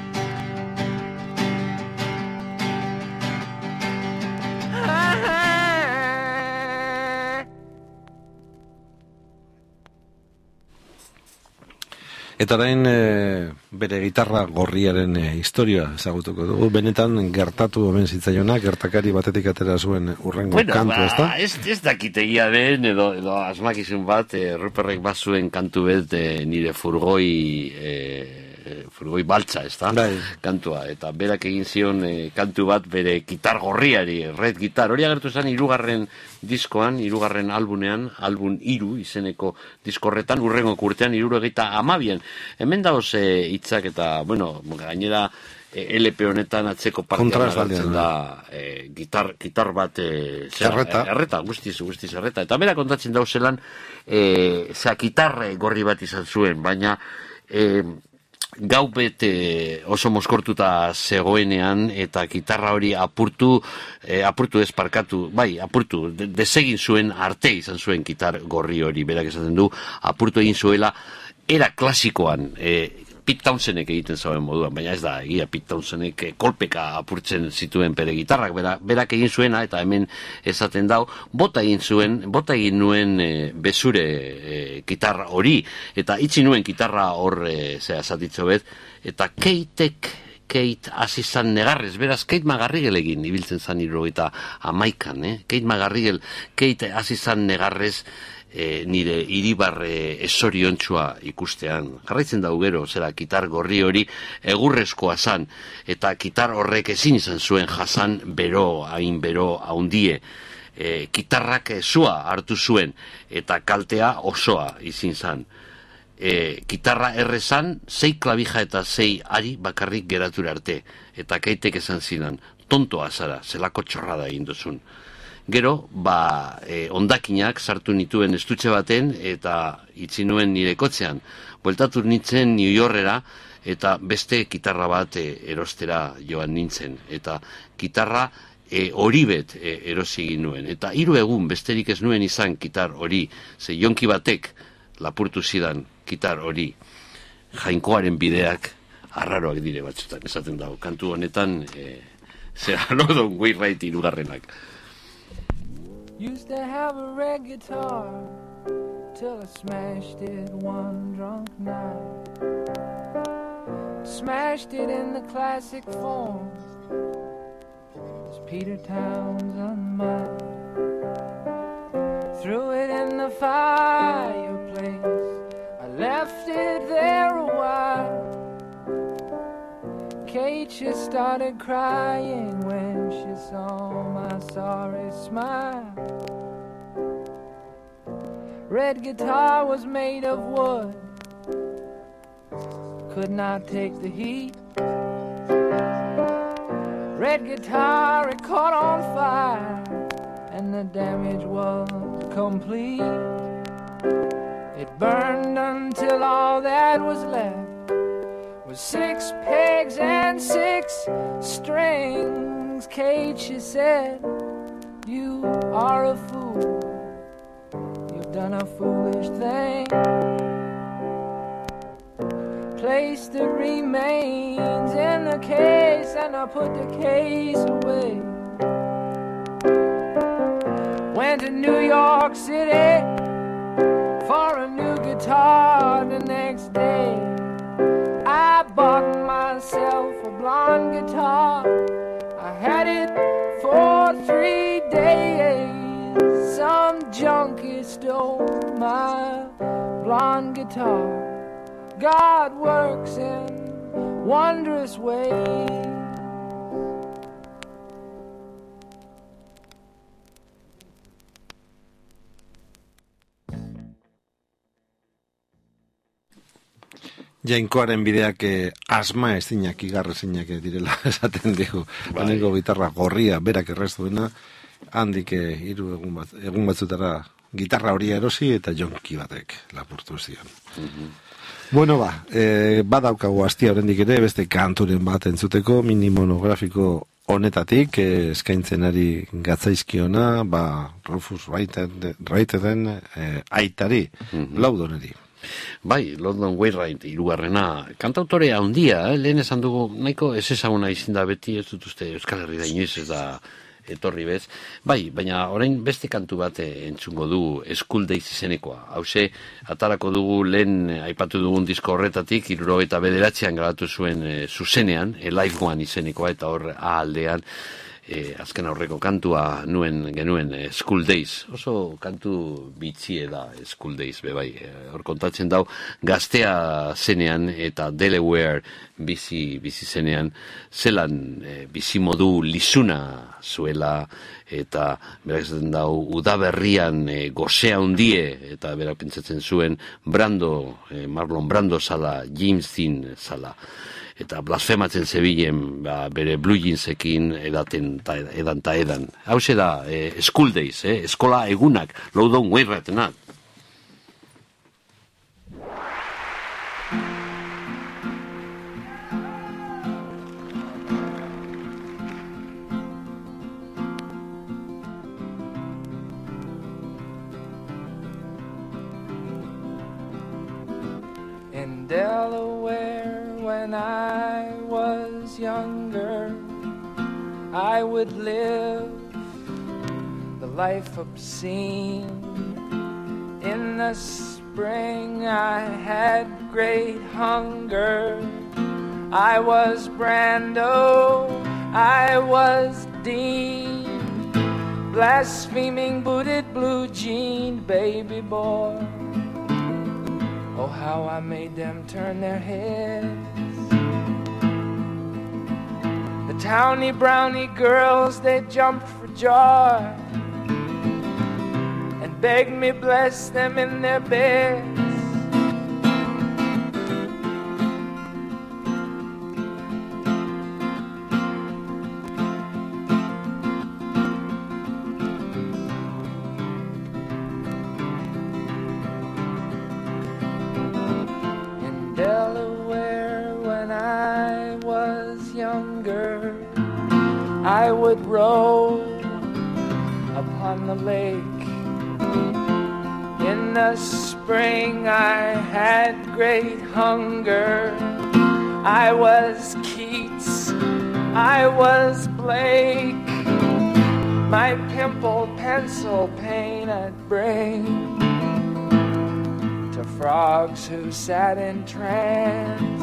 Eta orain bere gitarra gorriaren historia ezagutuko dugu. Benetan gertatu omen zitzaiona, gertakari batetik atera zuen urrengo kantu, ezta? Ez dakitegia den, edo asmakizun bat, Ruperrek bazuen kantu bet nire furgoi baltza, ez da? Kantua, eta berak egin zion kantu bat bere gitar gorriari, red gitar, hori agertu zen hirugarren diskoan, hirugarren albunean, album 3 izeneko diskorretan, urrengo urtean 72an. Hemen dauz hitzak eta, bueno, gainera LP honetan atzeko partean agertzen da gitar bat erreta, guztiz erreta, eta berak kontatzen dauzelan gitar gorri bat izan zuen, baina gau bete oso mozkortuta zegoenean eta gitarra hori apurtu desegin zuen arte izan zuen gitar gorri hori, berak esaten du, apurtu egin zuela, era klasikoan, Pete Townsendek egiten zauen moduan, baina ez da, egia Pete Townsendek kolpeka apurtzen zituen bere gitarrak, berak egin zuena, eta hemen esaten dau, bota egin nuen bezure gitarra hori, eta itxi nuen gitarra hor zatitzo bet, eta Kate hasi zan negarrez, beraz Kate Magarrigel egin, ibiltzen zan 71an, Kate Magarrigel, Kate hasi zan negarrez, nire iribarre esoriontsua ikustean. Jarraitzen dau gero, zera, gitar gorri hori egurrezkoa zan, eta gitar horrek ezin izan zuen jasan hain bero haundie. Gitarrak zua hartu zuen, eta kaltea osoa izin zan. Gitarra errezan, 6 klabija eta 6 ari bakarrik geratura arte, eta Kaitek esan zidan, tontoa zara, zelako txorrada egin duzun. Gero, ondakinak sartu nituen estutxe baten eta itzi nuen nire kotzean. Bueltatu nintzen New Yorkera eta beste gitarra bat erostera joan nintzen. Eta gitarra hori bet erosi egin nuen. Eta 3 egun besterik ez nuen izan gitar hori. Ze jonki batek lapurtu zidan gitar hori. Jainkoaren bideak arraroak dire batzutan. Esaten dago, kantu honetan Lodon Wainwright 3. Used to have a red guitar till I smashed it one drunk night. Smashed it in the classic form as Peter Townsend might. Threw it in the fireplace, I left it there a while. Kate just started crying when she saw my sorry smile. Red guitar was made of wood, could not take the heat. Red guitar, it caught on fire, and the damage was complete. It burned until all that was left was 6 pegs and 6 strings. Kate, she said, you are a fool. You've done a foolish thing. Place the remains in the case, and I put the case away. Went to New York City for a new guitar the next day. I bought myself a blonde guitar. I had it for 3 days. Some junkie stole my blonde guitar. God works in wondrous ways. Jainkoaren bideak asma ezinak, igarra ezinak direla esaten digu. Honengo gitarra gorria, berak errestuena, handik 3 egun batzutara gitarra hori erosi eta jonki batek lapurtu zion. Bueno badaukagu astia oraindik ere beste kanturen bat entzuteko mini monografiko honetatik eskaintzen ari gatzaizkiona, Rufus Wainwrighten aitari, Loudoneri. Bai, London Wainwright hirugarrena kantautore handia, lehen esan dugu nahiko ez ezaguna izin da beti, ez dut uste Euskal Herri da inoiz ez da etorri bez. Bai, baina orain beste kantu bat entzungo du School Days izenekoa. Hauxe, atarako dugu lehen aipatu dugun disko horretatik, 79an grabatu zuen zuzenean, Live One izenekoa, eta hor aldean azken aurreko kantua genuen School Days. Oso kantu bitxie da School Days, bai. Hor kontatzen dau, gaztea zenean eta Delaware bizi zenean, zelan bizimodu lisuna zuela, eta berak zaten dau, udaberrian gozea hundie, eta berak pentsatzen zuen Marlon Brando zala, James Dean zala. Eta blasfematzen zebilen bere blue jeansekin edan. Hauxe da, School Days, eskola egunak, Loudon Wainwrightenak. In Delaware, when I was younger, I would live the life obscene. In the spring I had great hunger. I was Brando, I was Dean, blaspheming, booted, blue-jeaned baby boy. Oh, how I made them turn their heads. The towny brownie girls, they jumped for joy and begged me bless them in their beds. I would row upon the lake. In the spring I had great hunger. I was Keats, I was Blake. My pimpled pencil paint I'd bring to frogs who sat in trance.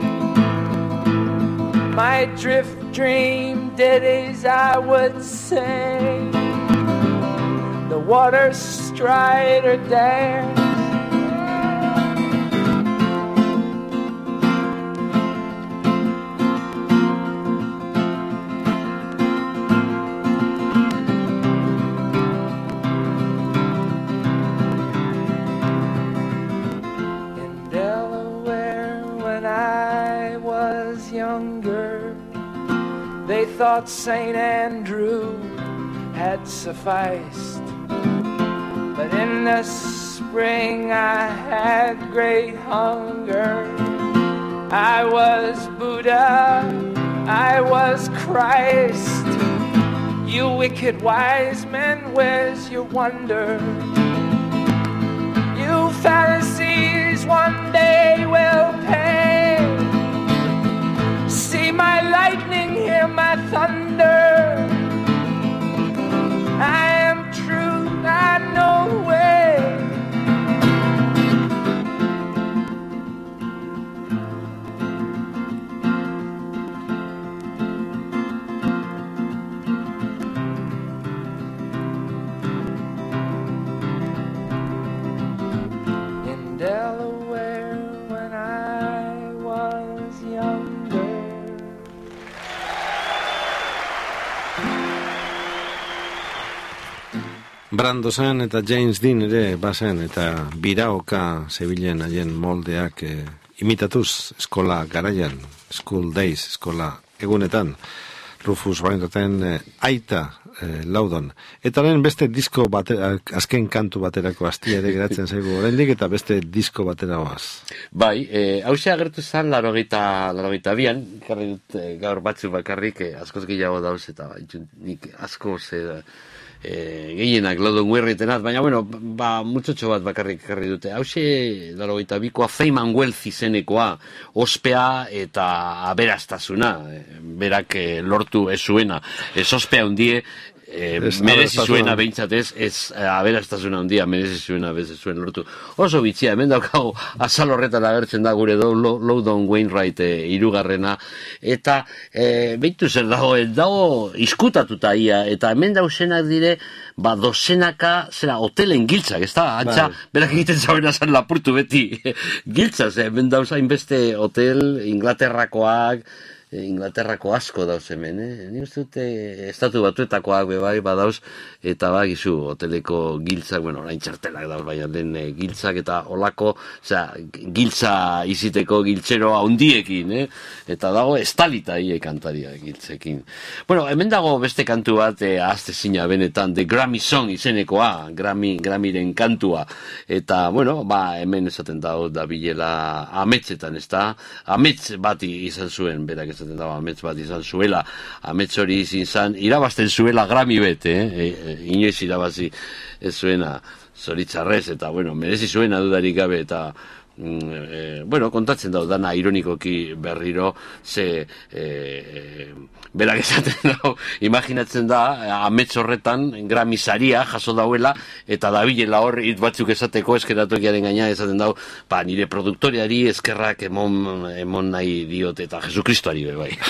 My drift dream ditties I would sing, the water stride or dance. They thought St. Andrew had sufficed. But in the spring I had great hunger. I was Buddha, I was Christ. You wicked wise men, where's your wonder? You Pharisees one day will pay. See my lightning, hear my thunder. I am truth, I know the way. In Delaware when I was younger. Brando zen eta James Dean ere bazen eta biraoka zebilen haien moldeak imitatuz eskola garaian, school days, eskola egunetan, Rufus Wainwrighten aita laudon. Eta lehen beste disko azken kantu baterako astia ere geratzen zaigu oraindik eta beste disko batera goaz. Bai, hauxe agertu zen 82an, karri dut gaur batzu bakarrik, askoz gehiago dauz eta nik askoz gehienak Laudon Wainwrightenaz, baina bueno, mutsotxo bat bakarrik karri dute. Hauxe 82koa Fame and Wealth izenekoa, ospea eta aberastasuna, berak lortu ez zuena, ez ospea hundie, merezi zuena behintzatez, ez aberastasuna handia merezi zuena bez zuen lortu. Oso bitxia, hemen daukago azal horretan agertzen da gure Laudon Wainwright hirugarrena, eta behitu zer dago iskutatuta ia, eta hemen dausenak dire, dozenaka, zera, hotelen giltzak, ez da, antza, berak egiten zaurena zan lapurtu beti giltzak, hemen dauzain beste hotel, Inglaterrako asko dauz hemen, Ni uste dute estatu batuetakoak bebai badauz, eta gizu hoteleko giltzak, bueno, orain txartelak dauz, baina den giltzak eta olako, giltza iziteko giltzero handiekin, eta dago estalita kantaria giltzekin. Bueno, hemen dago beste kantu bat, ahazte zina benetan, The Grammy Song izenekoa, Grammyren kantua, eta, bueno, hemen esaten dago da bilela ametsetan, ez da, amets bat izan zuen, berak esaten dago amets bat izan zuela, amets hori izan, irabazten zuela Grammy bet, inoiz irabazi ez zuena, zoritzarrez, eta, bueno, merezi zuena dudarik gabe, eta, bueno, kontatzen dago dana ironikoki berriro, ze berak esaten dago, imaginatzen da, amets horretan Grammy saria jaso dauela, eta dabilela hor hit batzuk esateko eskeratokiaren gaina esaten dago, nire produktoriari eskerrak emon nahi diot, eta Jesukristoari be bai.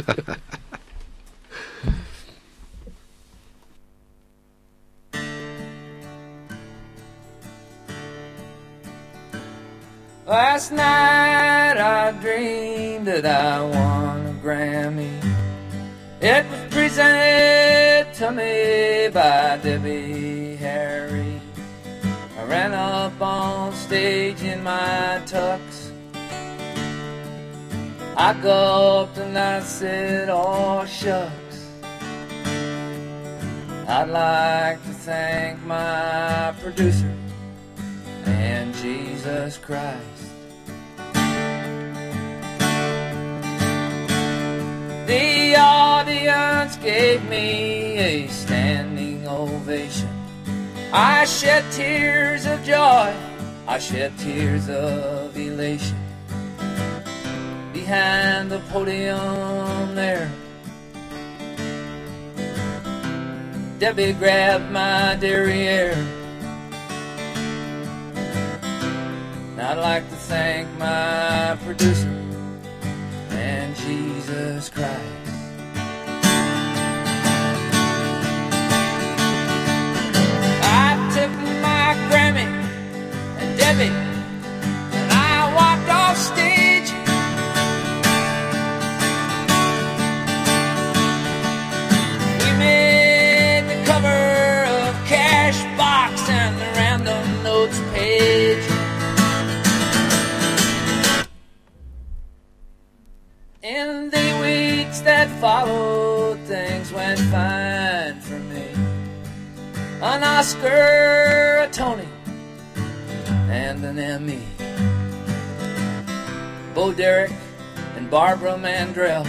Last night I dreamed that I won a Grammy. It was presented to me by Debbie Harry. I ran up on stage in my tux. I gulped and I said, oh shucks. I'd like to thank my producer and Jesus Christ. The audience gave me a standing ovation. I shed tears of joy, I shed tears of elation. Behind the podium there, Debbie grabbed my derriere. And I'd like to thank my producer and Jesus Christ. I took my Grammy and Debbie and I walked off stage. We made the cover of Cashbox and the Random Notes page. In the weeks that followed, an Oscar, a Tony, and an Emmy. Bo Derek and Barbara Mandrell,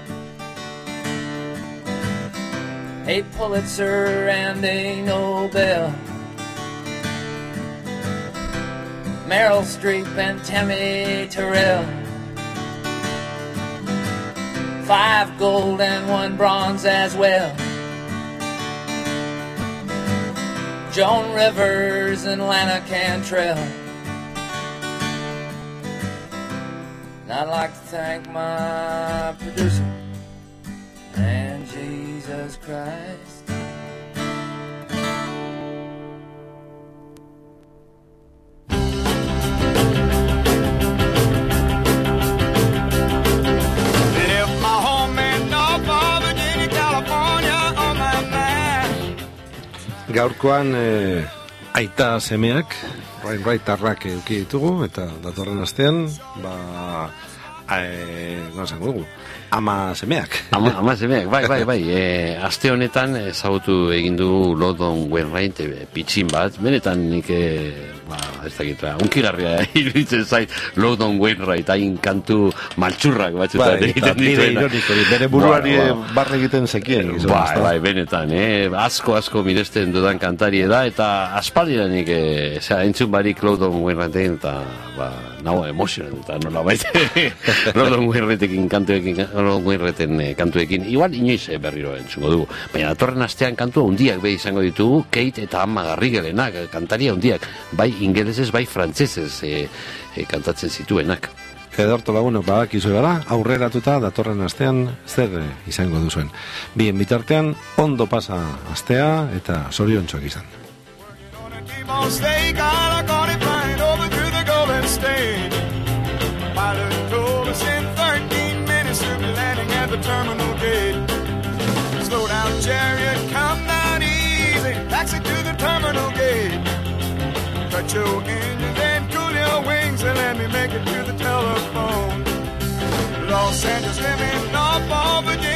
a Pulitzer and a Nobel. Meryl Streep and Tammy Terrell, 5 gold and 1 bronze as well. Joan Rivers and Lana Cantrell. And I'd like to thank my producer and Jesus Christ. Gaurkoan aita semeak, Raitarrak eduki ditugu, eta datorren astean, no esango dugu, ama semeak. Ama semeak, bai. Aste honetan ezagutu egin du London Wainwright pitxin bat, benetan nik, ez dakit, unkigarria iruditzen zait London Wainwright, hain kantu maltsurrak batzutan egiten dituena. Bere buruari barre egiten zekien. Bai, benetan, asko miresten dudan kantarie da, eta aspaldiranik, entzun barik London Wainwrighten, eta nago emozionen, eta nola baita London Wainwrighten kantuekin, igual inoiz berriro entzungo dugu, baina datorren astean kantua hundiak behi izango ditugu, Kate eta Amma Garrigelenak, kantaria hundiak, bai ingelesez, bai frantzesez kantatzen zituenak. Ederto lagunok badakizu gara, aurreratuta datorren astean zer izango duzuen. Bien bitartean, ondo pasa astea eta zoriontsuak izan. Terminal gate. Slow down, chariot, come down easy. Taxi to the terminal gate. Cut your engines and cool your wings and let me make it to the telephone. Los Angeles, living off of Virginia.